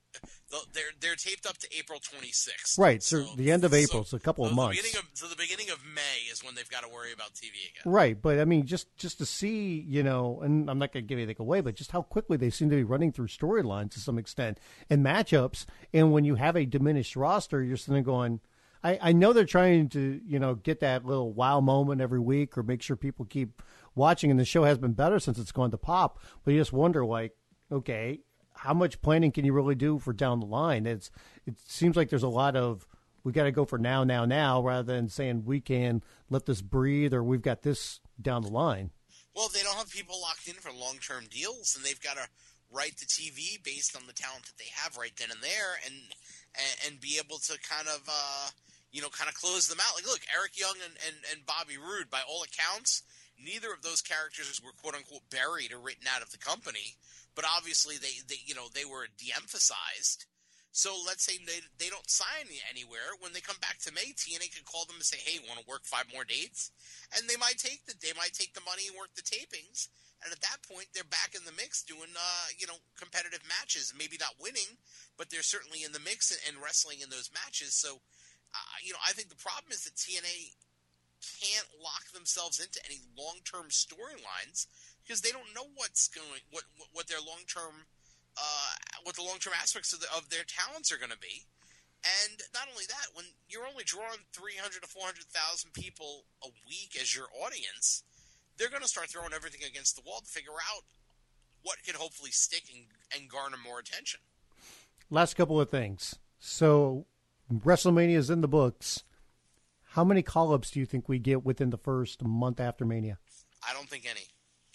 D: they're they're taped up to April twenty-sixth.
B: Right, so, so the end of April, so, so a couple
D: so
B: of months.
D: The beginning of, so the beginning of May is when they've got to worry about T V again.
B: Right, but I mean, just just to see, you know, and I'm not going to give anything away, but just how quickly they seem to be running through storylines to some extent and matchups. And when you have a diminished roster, you're sitting there going, I, I know they're trying to, you know, get that little wow moment every week or make sure people keep watching, and the show has been better since it's gone to pop. But you just wonder, like, okay, how much planning can you really do for down the line? It's it seems like there's a lot of we got to go for now, now, now, rather than saying we can let this breathe or we've got this down the line.
D: Well, they don't have people locked in for long-term deals, and they've got to write the T V based on the talent that they have right then and there, and and, and be able to kind of uh, you know kind of close them out. Like, look, Eric Young and, and, and Bobby Roode, by all accounts, neither of those characters were quote unquote buried or written out of the company. But obviously, they, they you know they were de-emphasized. So let's say they they don't sign anywhere. When they come back to May, T N A can call them and say, "Hey, want to work five more dates?" And they might take the they might take the money and work the tapings. And at that point, they're back in the mix doing uh, you know competitive matches. Maybe not winning, but they're certainly in the mix and, and wrestling in those matches. So uh, you know I think the problem is that T N A can't lock themselves into any long-term storylines because they don't know what's going, what what their long-term, uh, what the long-term aspects of, the, of their talents are going to be, and not only that, when you're only drawing three hundred to four hundred thousand people a week as your audience, they're going to start throwing everything against the wall to figure out what could hopefully stick and, and garner more attention.
B: Last couple of things. So, WrestleMania is in the books. How many call-ups do you think we get within the first month after Mania?
D: I don't think any.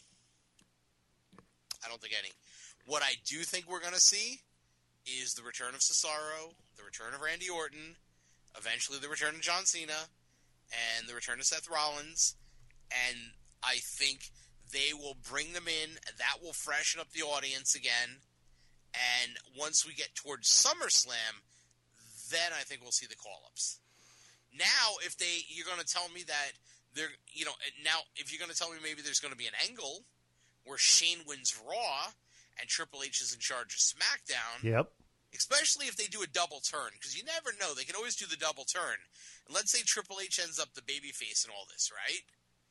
D: I don't think any. What I do think we're going to see is the return of Cesaro, the return of Randy Orton, eventually the return of John Cena, and the return of Seth Rollins. And I think they will bring them in. That will freshen up the audience again. And once we get towards SummerSlam, then I think we'll see the call-ups. Now, if they, you're going to tell me that they're, you know, now if you're going to tell me maybe there's going to be an angle where Shane wins Raw and Triple H is in charge of SmackDown.
B: Yep.
D: Especially if they do a double turn, because you never know. They can always do the double turn. And let's say Triple H ends up the babyface in all this, right?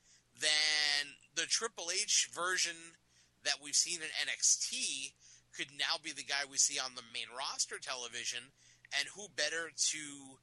D: Then the Triple H version that we've seen in N X T could now be the guy we see on the main roster television, and who better to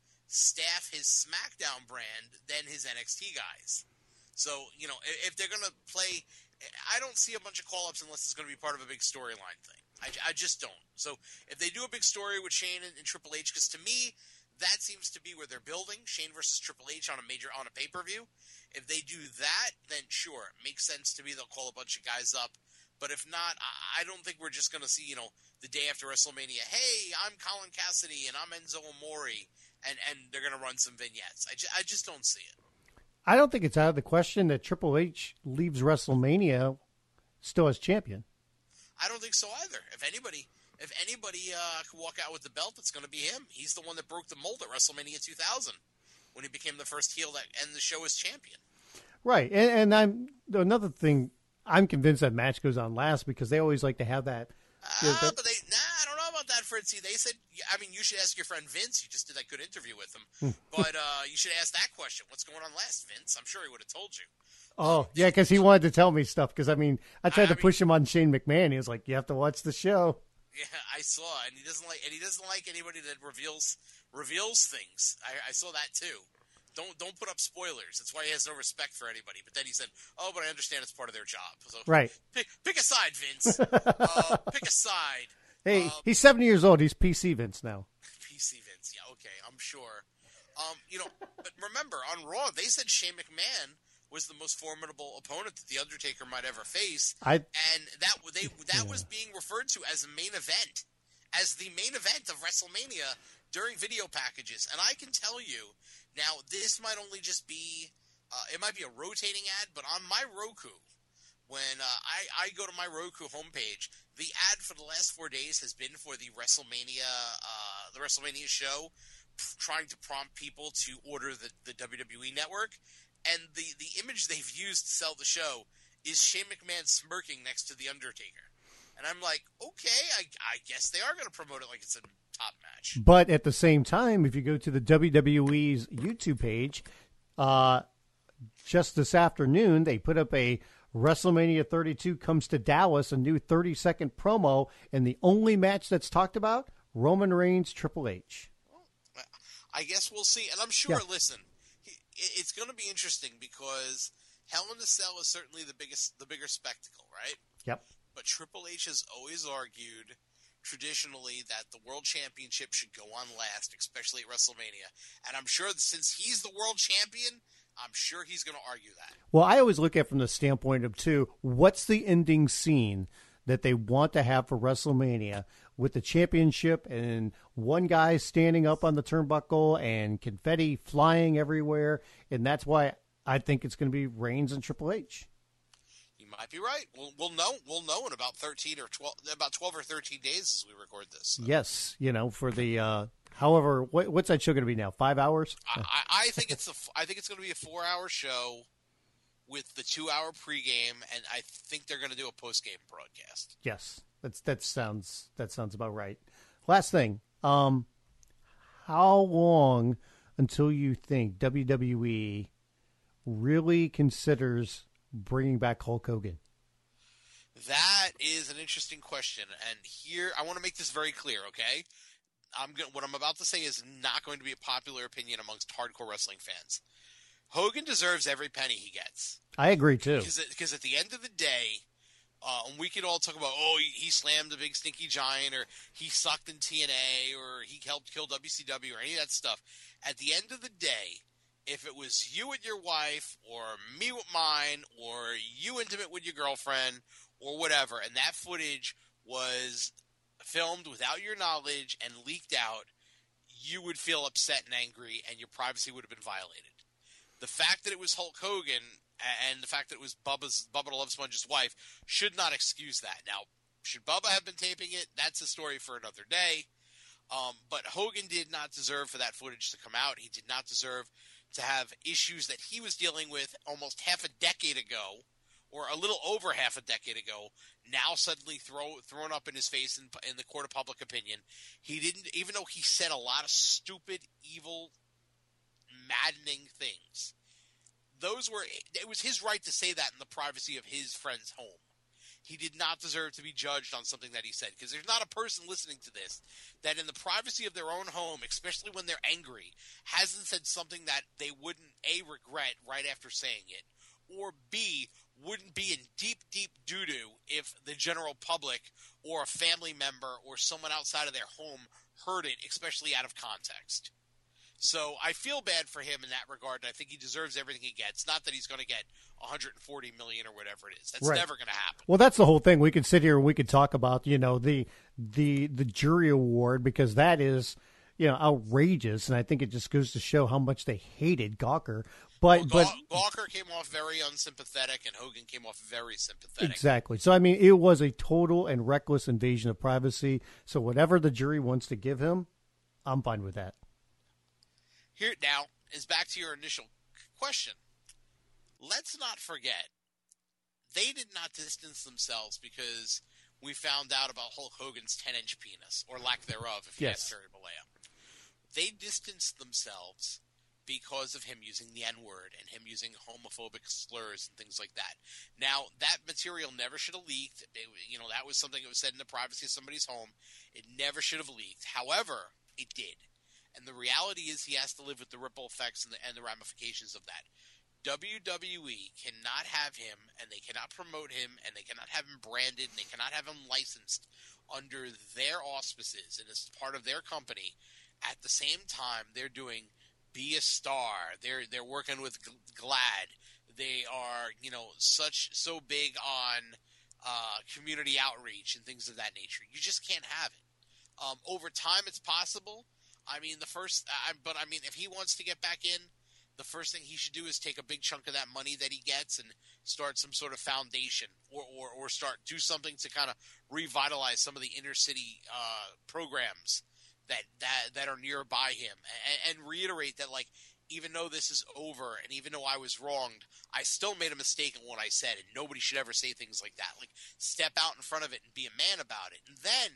D: staff his SmackDown brand than his N X T guys. So, you know, if they're going to play, I don't see a bunch of call-ups unless it's going to be part of a big storyline thing. I, I just don't. So if they do a big story with Shane and, and Triple H, because to me, that seems to be where they're building, Shane versus Triple H on a major, on a pay-per-view. If they do that, then sure, it makes sense to me. They'll call a bunch of guys up. But if not, I don't think we're just going to see, you know, the day after WrestleMania, hey, I'm Colin Cassidy and I'm Enzo Amore, and, and they're going to run some vignettes. I, ju- I just don't see it.
B: I don't think it's out of the question that Triple H leaves WrestleMania still as champion.
D: I don't think so either. If anybody if anybody uh, could walk out with the belt, it's going to be him. He's the one that broke the mold at WrestleMania two thousand when he became the first heel that ended the show as champion.
B: Right, and, and I'm another thing. I'm convinced that match goes on last because they always like to have that.
D: Ah, uh, but they nah, I don't know about that, Fritzy. They said, I mean, you should ask your friend Vince. You just did that good interview with him, but uh, you should ask that question. What's going on last, Vince? I'm sure he would have told you.
B: Oh
D: um,
B: yeah, because he wanted to tell me stuff. Because I mean, I tried
D: I,
B: to
D: I
B: push
D: mean,
B: him on Shane McMahon. He was like, "You have to watch the show."
D: Yeah, I saw, and he doesn't like, and he doesn't like anybody that reveals reveals things. I, I saw that too. Don't don't put up spoilers. That's why he has no respect for anybody. But then he said, "Oh, but I understand it's part of their job." So
B: right.
D: Pick, pick a side, Vince. uh, pick a side.
B: Hey,
D: um,
B: he's seventy years old. He's P C Vince now.
D: P C Vince, yeah, okay, I'm sure. Um, you know, but remember on Raw they said Shane McMahon was the most formidable opponent that the Undertaker might ever face,
B: I,
D: and that they that
B: yeah.
D: was being referred to as a main event, as the main event of WrestleMania during video packages. And I can tell you now, this might only just be, uh, it might be a rotating ad, but on my Roku, when uh, I, I go to my Roku homepage, the ad for the last four days has been for the WrestleMania, uh, the WrestleMania show, p- trying to prompt people to order the, the W W E Network. And the, the image they've used to sell the show is Shane McMahon smirking next to The Undertaker. And I'm like, okay, I, I guess they are going to promote it like it's a top match.
B: But at the same time, if you go to the W W E's YouTube page, uh, just this afternoon, they put up a WrestleMania thirty-two comes to Dallas, a new thirty-second promo, and the only match that's talked about, Roman Reigns, Triple H.
D: Well, I guess we'll see. And I'm sure,
B: Yeah.
D: listen, it's going to be interesting because Hell in a Cell is certainly the biggest, the bigger spectacle, right?
B: Yep.
D: But Triple H has always argued traditionally that the World Championship should go on last, especially at WrestleMania. And I'm sure that since he's the World Champion, I'm sure he's going to argue that.
B: Well, I always look at it from the standpoint of, too, what's the ending scene that they want to have for WrestleMania with the championship and one guy standing up on the turnbuckle and confetti flying everywhere. And that's why I think it's going to be Reigns and Triple H.
D: You might be right. We'll, we'll know. We'll know in about thirteen or twelve, about twelve or thirteen days as we record this. So.
B: Yes, you know, for the uh, however, what, what's that show going to be now? Five hours?
D: I, I think it's a, I think it's going to be a four-hour show with the two-hour pregame, and I think they're going to do a post-game broadcast.
B: Yes, that's that sounds that sounds about right. Last thing, um, how long until you think W W E really considers bringing back Hulk Hogan?
D: That is an interesting question, and here I want to make this very clear. Okay, I'm going. What I'm about to say is not going to be a popular opinion amongst hardcore wrestling fans. Hogan deserves every penny he gets.
B: I agree too.
D: Because at the end of the day, uh, and we could all talk about, oh, he, he slammed a big stinky giant, or he sucked in T N A, or he helped kill W C W, or any of that stuff. At the end of the day, if it was you with your wife, or me with mine, or you intimate with your girlfriend, or whatever, and that footage was filmed without your knowledge and leaked out, you would feel upset and angry, and your privacy would have been violated. The fact that it was Hulk Hogan and the fact that it was Bubba's Bubba the Love Sponge's wife should not excuse that. Now, should Bubba have been taping it? That's a story for another day. Um, but Hogan did not deserve for that footage to come out. He did not deserve to have issues that he was dealing with almost half a decade ago, or a little over half a decade ago, now suddenly throw, thrown up in his face in, in the court of public opinion. He didn't, even though he said a lot of stupid, evil, maddening things. Those were, it was his right to say that in the privacy of his friend's home. He did not deserve to be judged on something that he said, because there's not a person listening to this that in the privacy of their own home, especially when they're angry, hasn't said something that they wouldn't A, regret right after saying it, or B, wouldn't be in deep, deep doo-doo if the general public or a family member or someone outside of their home heard it, especially out of context. So I feel bad for him in that regard, and I think he deserves everything he gets. Not that he's going to get one hundred forty million dollars or whatever it is. That's
B: Right.
D: never going to happen.
B: Well, that's the whole thing. We could sit here and we could talk about, you know, the the the jury award, because that is, you know, outrageous, and I think it just goes to show how much they hated Gawker. But
D: Well,
B: but
D: Gawker came off very unsympathetic, and Hogan came off very sympathetic.
B: exactly. So I mean, it was a total and reckless invasion of privacy. So whatever the jury wants to give him, I'm fine with that.
D: Here now is back to your initial question. Let's not forget, they did not distance themselves because we found out about Hulk Hogan's ten-inch penis, or lack thereof, if you
B: Yes.
D: ask Terry Bollea. They distanced themselves because of him using the N-word and him using homophobic slurs and things like that. Now, that material never should have leaked. It, you know, that was something that was said in the privacy of somebody's home. It never should have leaked. However, it did. And the reality is he has to live with the ripple effects and the, and the ramifications of that. W W E cannot have him, and they cannot promote him, and they cannot have him branded, and they cannot have him licensed under their auspices and as part of their company. At the same time, they're doing Be a Star. They're they're working with GLAAD. They are, you know, such so big on uh, community outreach and things of that nature. You just can't have it. Um, over time, it's possible. I mean, the first, uh, but I mean, if he wants to get back in, the first thing he should do is take a big chunk of that money that he gets and start some sort of foundation, or or, or start do something to kind of revitalize some of the inner city uh, programs that, that that are nearby him, and, and reiterate that, like, even though this is over and even though I was wronged, I still made a mistake in what I said, and nobody should ever say things like that. Like, step out in front of it and be a man about it. And then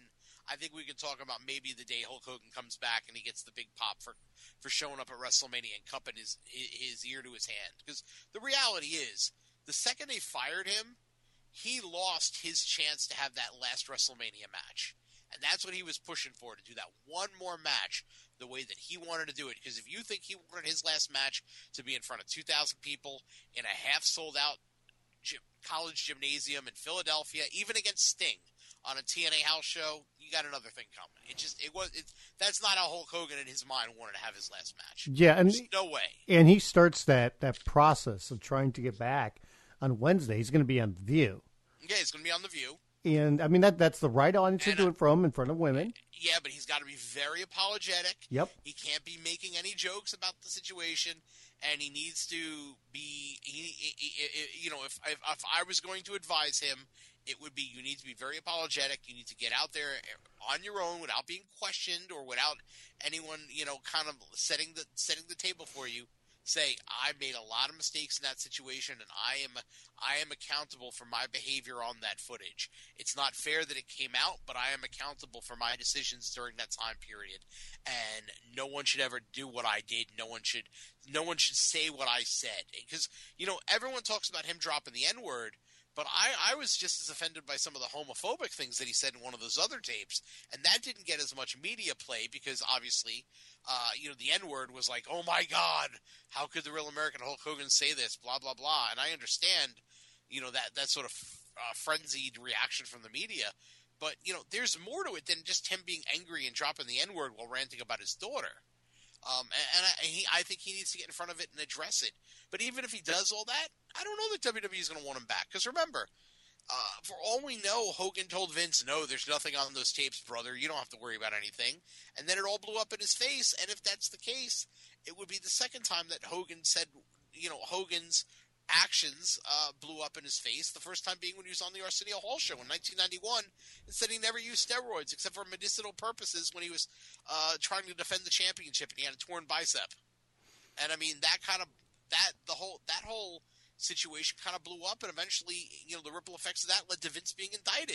D: I think we can talk about maybe the day Hulk Hogan comes back and he gets the big pop for, for showing up at WrestleMania and cupping his, his ear to his hand. Because the reality is, the second they fired him, he lost his chance to have that last WrestleMania match. And that's what he was pushing for, to do that one more match the way that he wanted to do it. Because if you think he wanted his last match to be in front of two thousand people in a half-sold-out gym, college gymnasium in Philadelphia, even against Sting on a T N A house show, you got another thing coming. It just it was it, that's not how Hulk Hogan in his mind wanted to have his last match.
B: Yeah, and
D: There's no way.
B: And he starts that that process of trying to get back on Wednesday. He's going to be on The View.
D: Yeah, he's going to be on The View.
B: And I mean that that's the right audience to
D: And,
B: do
D: uh,
B: it from, in front of women.
D: Yeah, but he's got to be very apologetic.
B: Yep.
D: He can't be making any jokes about the situation, and he needs to be. He, he, he, you know, if, if if I was going to advise him, it would be you need to be very apologetic. You need to get out there on your own without being questioned or without anyone, you know, kind of setting the setting the table for you. Say, I made a lot of mistakes in that situation, and I am I am accountable for my behavior on that footage. It's not fair that it came out, but I am accountable for my decisions during that time period. And no one should ever do what I did. No one should no one should say what I said. Because, you know, everyone talks about him dropping the N-word, but I, I was just as offended by some of the homophobic things that he said in one of those other tapes, and that didn't get as much media play because, obviously, uh, you know, the N-word was like, oh, my God, how could the real American Hulk Hogan say this, blah, blah, blah. And I understand, you know, that, that sort of uh, frenzied reaction from the media. But, you know, there's more to it than just him being angry and dropping the N-word while ranting about his daughter. Um, and and I, he, I think he needs to get in front of it and address it. But even if he does all that, I don't know that W W E is going to want him back. Because remember, uh, for all we know, Hogan told Vince, no, there's nothing on those tapes, brother. You don't have to worry about anything. And then it all blew up in his face. And if that's the case, it would be the second time that Hogan said, you know, Hogan's actions uh, blew up in his face. The first time being when he was on the Arsenio Hall show in nineteen ninety-one and said he never used steroids except for medicinal purposes when he was uh, trying to defend the championship and he had a torn bicep. And I mean, that kind of that the whole that whole situation kind of blew up, and eventually, you know, the ripple effects of that led to Vince being indicted.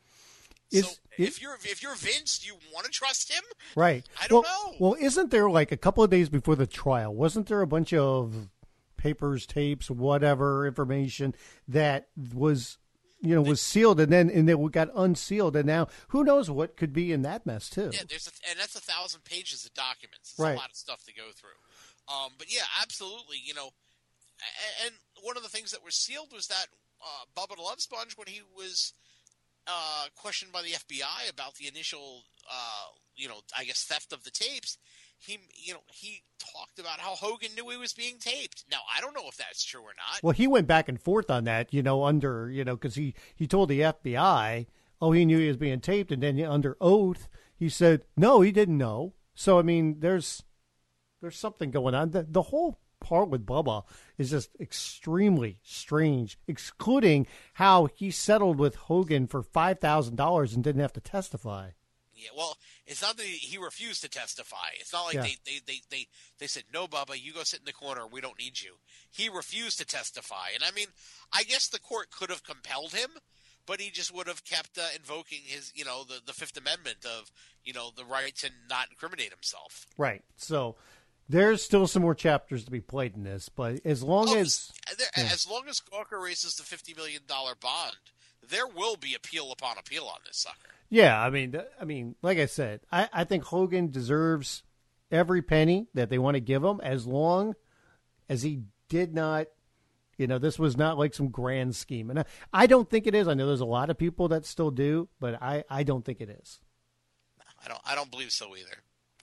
B: Is,
D: so
B: is,
D: if you're if you're Vince, do you want to trust him?
B: Right.
D: I don't
B: well,
D: know.
B: Well, isn't there like a couple of days before the trial? Wasn't there a bunch of papers, tapes, whatever information that was, you know, was sealed and then and it got unsealed, and now who knows what could be in that mess too?
D: Yeah, there's a, and that's a thousand pages of documents. It's
B: right.
D: a lot of stuff to go through. Um, but yeah, absolutely. You know, and, and one of the things that were sealed was that uh, Bubba the Love Sponge, when he was uh, questioned by the F B I about the initial, uh, you know, I guess theft of the tapes. He, you know, he talked about how Hogan knew he was being taped. Now, I don't know if that's true or not.
B: Well, he went back and forth on that, you know, under, you know, because he, he told the F B I, oh, he knew he was being taped. And then under oath, he said, no, he didn't know. So, I mean, there's there's something going on. The, the whole part with Bubba is just extremely strange, excluding how he settled with Hogan for five thousand dollars and didn't have to testify.
D: Yeah, well, it's not that he, he refused to testify. It's not like
B: yeah.
D: they, they, they, they, they said, no, Bubba, you go sit in the corner. We don't need you. He refused to testify. And, I mean, I guess the court could have compelled him, but he just would have kept uh, invoking his, you know, the, the Fifth Amendment of, you know, the right to not incriminate himself.
B: Right. So there's still some more chapters to be played in this, but as long
D: oh,
B: as...
D: There,
B: yeah.
D: As long as Gawker raises the fifty million dollars bond, there will be appeal upon appeal on this sucker.
B: Yeah, I mean, I mean, like I said, I, I think Hogan deserves every penny that they want to give him, as long as he did not, you know, this was not like some grand scheme. And I, I don't think it is. I know there's a lot of people that still do, but I, I don't think it is.
D: I don't. I don't believe so either.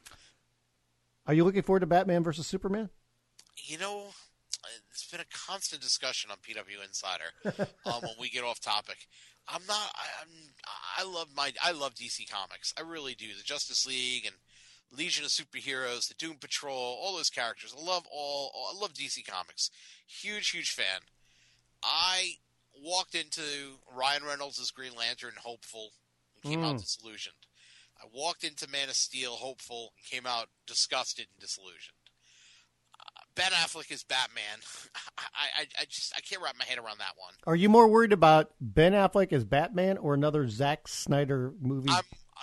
B: Are you looking forward to Batman versus Superman?
D: You know, it's been a constant discussion on P W Insider um, when we get off topic. I'm not. I, I'm. I love my. I love D C Comics. I really do. The Justice League and Legion of Superheroes, the Doom Patrol, all those characters. I love all. all I love D C Comics. Huge, huge fan. I walked into Ryan Reynolds' Green Lantern hopeful and came mm. out disillusioned. I walked into Man of Steel hopeful and came out disgusted and disillusioned. Ben Affleck is Batman. I, I, I just I can't wrap my head around that one.
B: Are you more worried about Ben Affleck as Batman or another Zack Snyder movie?
D: I'm, I'm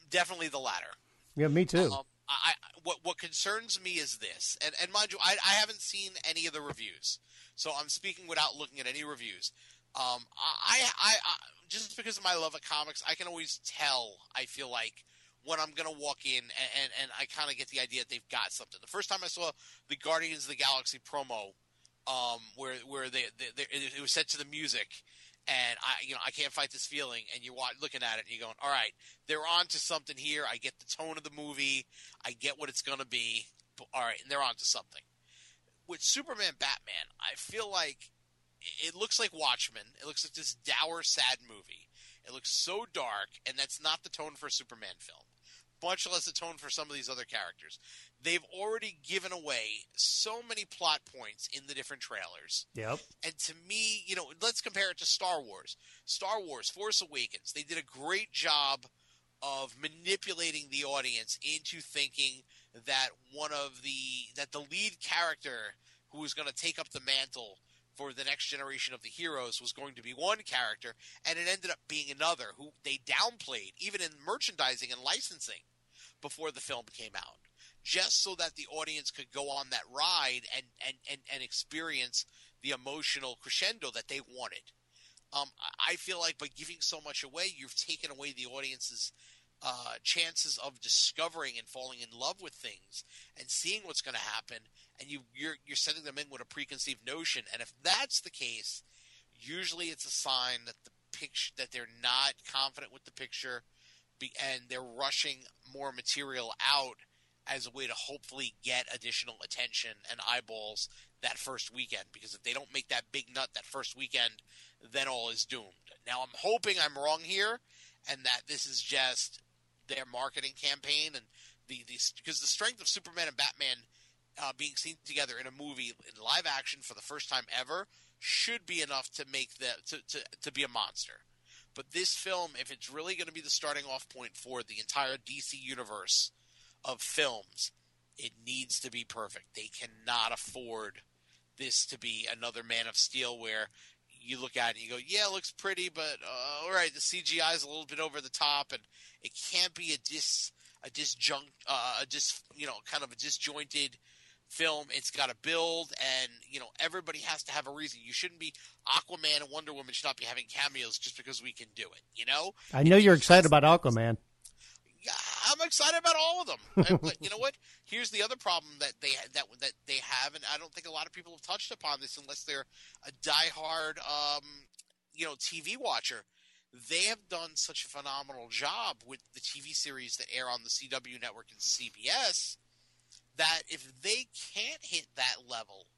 D: definitely the latter.
B: Yeah, me too.
D: Um, I, what what concerns me is this, and, and mind you, I, I haven't seen any of the reviews, so I'm speaking without looking at any reviews. Um, I, I, I just because of my love of comics, I can always tell. I feel like when I'm gonna walk in, and, and, and I kind of get the idea that they've got something. The first time I saw the Guardians of the Galaxy promo, um, where where they, they, they it was set to the music. And I, you know, I can't fight this feeling. And you're looking at it, and you're going, "All right, they're on to something here. I get the tone of the movie. I get what it's going to be. All right, and they're on to something." With Superman, Batman, I feel like it looks like Watchmen. It looks like this dour, sad movie. It looks so dark, and that's not the tone for a Superman film. Much less the tone for some of these other characters. They've already given away so many plot points in the different trailers.
B: Yep.
D: And to me, you know, let's compare it to Star Wars. Star Wars, Force Awakens, they did a great job of manipulating the audience into thinking that one of the, that the lead character who was going to take up the mantle for the next generation of the heroes was going to be one character, and it ended up being another who they downplayed, even in merchandising and licensing, before the film came out, just so that the audience could go on that ride and, and, and, and experience the emotional crescendo that they wanted. Um, I feel like by giving so much away, you've taken away the audience's uh, chances of discovering and falling in love with things and seeing what's going to happen, and you, you're you're sending them in with a preconceived notion. And if that's the case, usually it's a sign that the picture that they're not confident with the picture, be, and they're rushing more material out as a way to hopefully get additional attention and eyeballs that first weekend. Because if they don't make that big nut that first weekend, then all is doomed. Now, I'm hoping I'm wrong here, and that this is just their marketing campaign, and the, the because the strength of Superman and Batman uh, being seen together in a movie in live action for the first time ever should be enough to make the to, to, to be a monster. But this film, if it's really going to be the starting off point for the entire D C universe of films, it needs to be perfect. They cannot afford this to be another Man of Steel where you look at it and you go, yeah, it looks pretty, but uh, all right, the C G I is a little bit over the top, and it can't be a dis a disjunct uh, a dis you know kind of a disjointed film. It's got to build, and you know everybody has to have a reason. You shouldn't be Aquaman and Wonder Woman should not be having cameos just because we can do it. You know,
B: I know
D: it,
B: you're
D: it
B: excited
D: has,
B: about Aquaman.
D: Yeah, I'm excited about all of them. But you know what? Here's the other problem that they that that they have, and I don't think a lot of people have touched upon this unless they're a diehard, um, you know, T V watcher. They have done such a phenomenal job with the T V series that air on the C W network and C B S that if they can't hit that level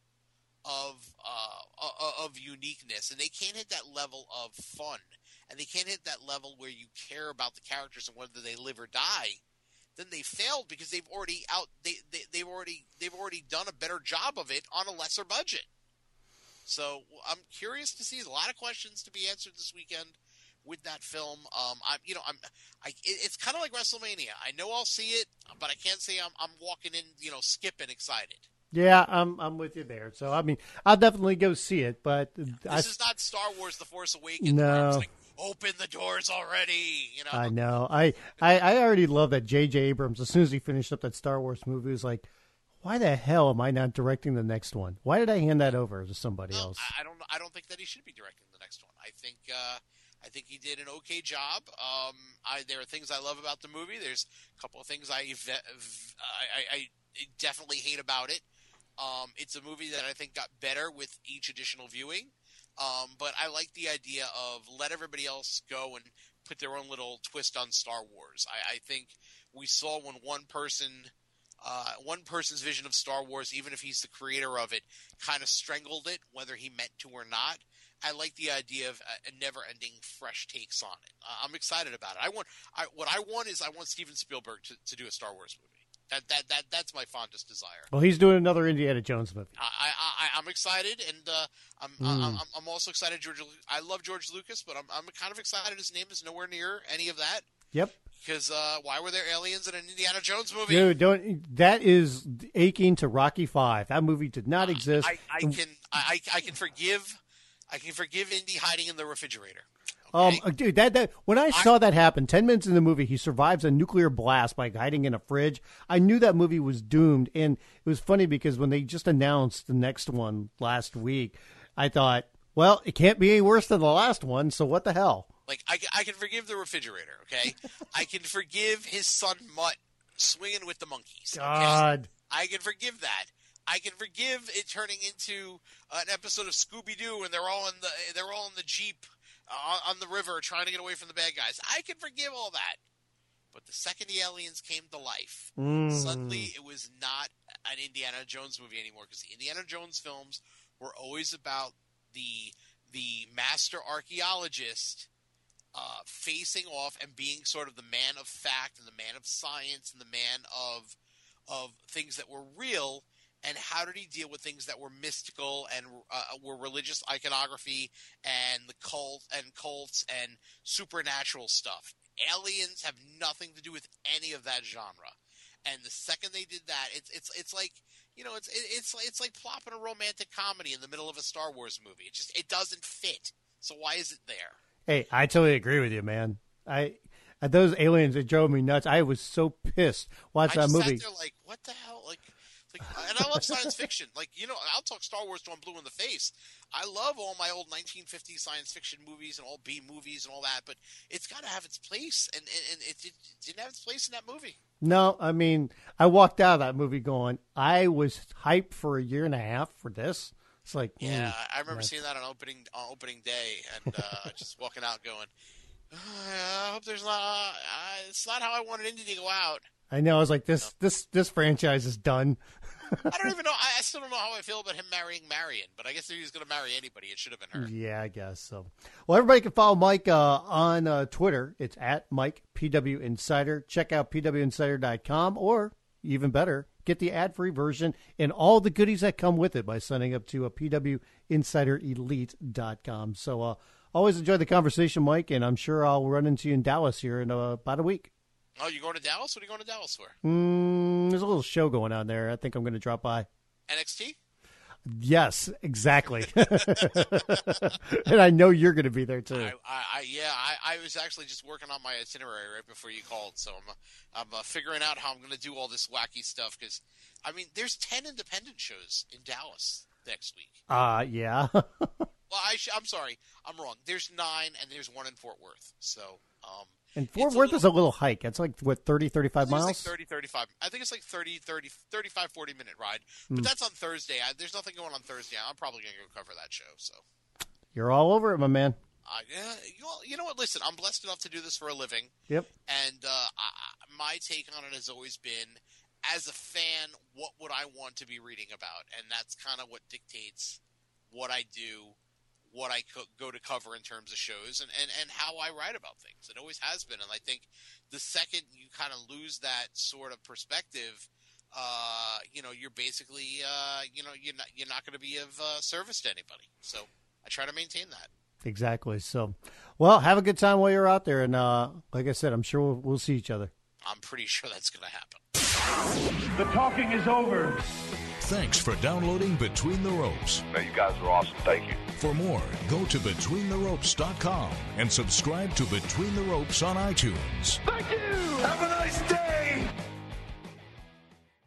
D: of uh, of uniqueness, and they can't hit that level of fun, and they can't hit that level where you care about the characters and whether they live or die, then they failed because they've already out they, they they've already they've already done a better job of it on a lesser budget. So I'm curious to see. There's a lot of questions to be answered this weekend with that film. Um, I'm you know I'm I it, it's kind of like WrestleMania. I know I'll see it, but I can't say I'm I'm walking in you know skipping excited.
B: Yeah, I'm I'm with you there. So I mean, I'll definitely go see it. But
D: this
B: I,
D: is not Star Wars: The Force Awakens.
B: No.
D: Where it's like, open the doors already. You know.
B: I know. I, I I already love that J J Abrams, as soon as he finished up that Star Wars movie, was like, why the hell am I not directing the next one? Why did I hand that over to somebody
D: no,
B: else?
D: I, I don't. I don't think that he should be directing the next one. I think. Uh, I think he did an okay job. Um, I, there are things I love about the movie. There's a couple of things I I, I definitely hate about it. Um, it's a movie that I think got better with each additional viewing. Um, but I like the idea of let everybody else go and put their own little twist on Star Wars. I, I think we saw when one person, uh, one person's vision of Star Wars, even if he's the creator of it, kind of strangled it, whether he meant to or not. I like the idea of a, a never-ending fresh takes on it. Uh, I'm excited about it. I want, I, what I want is I want Steven Spielberg to, to do a Star Wars movie. That that that that's my fondest desire.
B: Well, he's doing another Indiana Jones movie.
D: I, I, I'm excited, and uh, I'm, mm. I'm I'm also excited. George, I love George Lucas, but I'm I'm kind of excited. His name is nowhere near any of that.
B: Yep.
D: Because uh, why were there aliens in an Indiana Jones movie?
B: Dude, don't. That is aching to Rocky Five. That movie did not exist.
D: I, I can I I can forgive I can forgive Indy hiding in the refrigerator. Okay?
B: Um, dude, that, that when I saw that happen, ten minutes in the movie, he survives a nuclear blast by hiding in a fridge. I knew that movie was doomed, and it was funny because when they just announced the next one last week, I thought, well, it can't be any worse than the last one, so what the hell?
D: Like, I, I can forgive the refrigerator, okay? I can forgive his son Mutt swinging with the monkeys. Okay?
B: God.
D: I can forgive that. I can forgive it turning into an episode of Scooby-Doo and they're all in the they're all in the Jeep uh, on the river trying to get away from the bad guys. I can forgive all that. But the second the aliens came to life,
B: Mm.
D: suddenly it was not an Indiana Jones movie anymore, because the Indiana Jones films were always about the the master archaeologist uh, facing off and being sort of the man of fact and the man of science and the man of of things that were real. And how did he deal with things that were mystical and uh, were religious iconography and the cult and cults and supernatural stuff? Aliens have nothing to do with any of that genre. And the second they did that, it's it's it's like you know it's it's it's like plopping a romantic comedy in the middle of a Star Wars movie. It just it doesn't fit. So why is it there?
B: Hey, I totally agree with you, man. I those aliens, it drove me nuts. I was so pissed watching
D: I
B: that
D: just
B: movie.
D: sat there like, what the hell? Like, like, and I love science fiction. Like, you know, I'll talk Star Wars till I'm blue in the face. I love all my old nineteen fifties science fiction movies and all B movies and all that, but it's got to have its place, and, and, and it, it didn't have its place in that movie.
B: No, I mean, I walked out of that movie going, I was hyped for a year and a half for this. It's like,
D: Yeah,
B: mm,
D: I remember
B: that's-
D: seeing that on opening on opening day, and uh, just walking out going, oh, I hope there's not. Uh, it's not how I wanted Indy to go out.
B: I know. I was like, this, this, this franchise is done.
D: I don't even know. I, I still don't know how I feel about him marrying Marion, but I guess if he was going to marry anybody, it should have been her.
B: Yeah, I guess so. Well, everybody can follow Mike uh, on uh, Twitter. It's at Mike P W Insider. Check out P W Insider dot com, or even better, get the ad-free version and all the goodies that come with it by signing up to uh, P W Insider Elite dot com. So uh, always enjoy the conversation, Mike, and I'm sure I'll run into you in Dallas here in uh, about a week.
D: Oh, you going to Dallas? What are you going to Dallas for?
B: Mm, there's a little show going on there. I think I'm going to drop by.
D: N X T?
B: Yes, exactly. And I know you're going to be there too.
D: I, I, I yeah, I, I was actually just working on my itinerary right before you called, so I'm, uh, I'm uh, figuring out how I'm going to do all this wacky stuff. Because, I mean, there's ten independent shows in Dallas next week.
B: Uh, yeah.
D: Well, I sh- I'm sorry, I'm wrong. There's nine, and there's one in Fort Worth. So, um,
B: And Fort
D: it's a
B: Worth
D: little-
B: is a little hike. It's like, what, thirty, thirty-five
D: I think
B: miles?
D: It's like thirty, thirty-five. I think it's like thirty, thirty, thirty-five, forty minute ride. But that's on Thursday. I, there's nothing going on Thursday. I'm probably going to go cover that show. So,
B: You're all over it, my man.
D: uh, yeah, you, know, you know what? Listen, I'm blessed enough to do this for a living.
B: Yep.
D: And uh, I, my take on it has always been, as a fan, what would I want to be reading about? And that's kind of what dictates what I do, what I co- go to cover in terms of shows, and, and, and how I write about things. It always has been. And I think the second you kind of lose that sort of perspective, uh, you know, you're basically, uh, you know, you're not, you're not going to be of uh, service to anybody. So I try to maintain that.
B: Exactly. So, well, have a good time while you're out there. And uh, like I said, I'm sure we'll, we'll see each other.
D: I'm pretty sure that's going to happen.
E: The talking is over.
A: Thanks for downloading Between the Ropes.
C: Man, you guys are awesome. Thank you.
A: For more, go to between the ropes dot com and subscribe to Between the Ropes on iTunes.
E: Thank you. Have a nice day.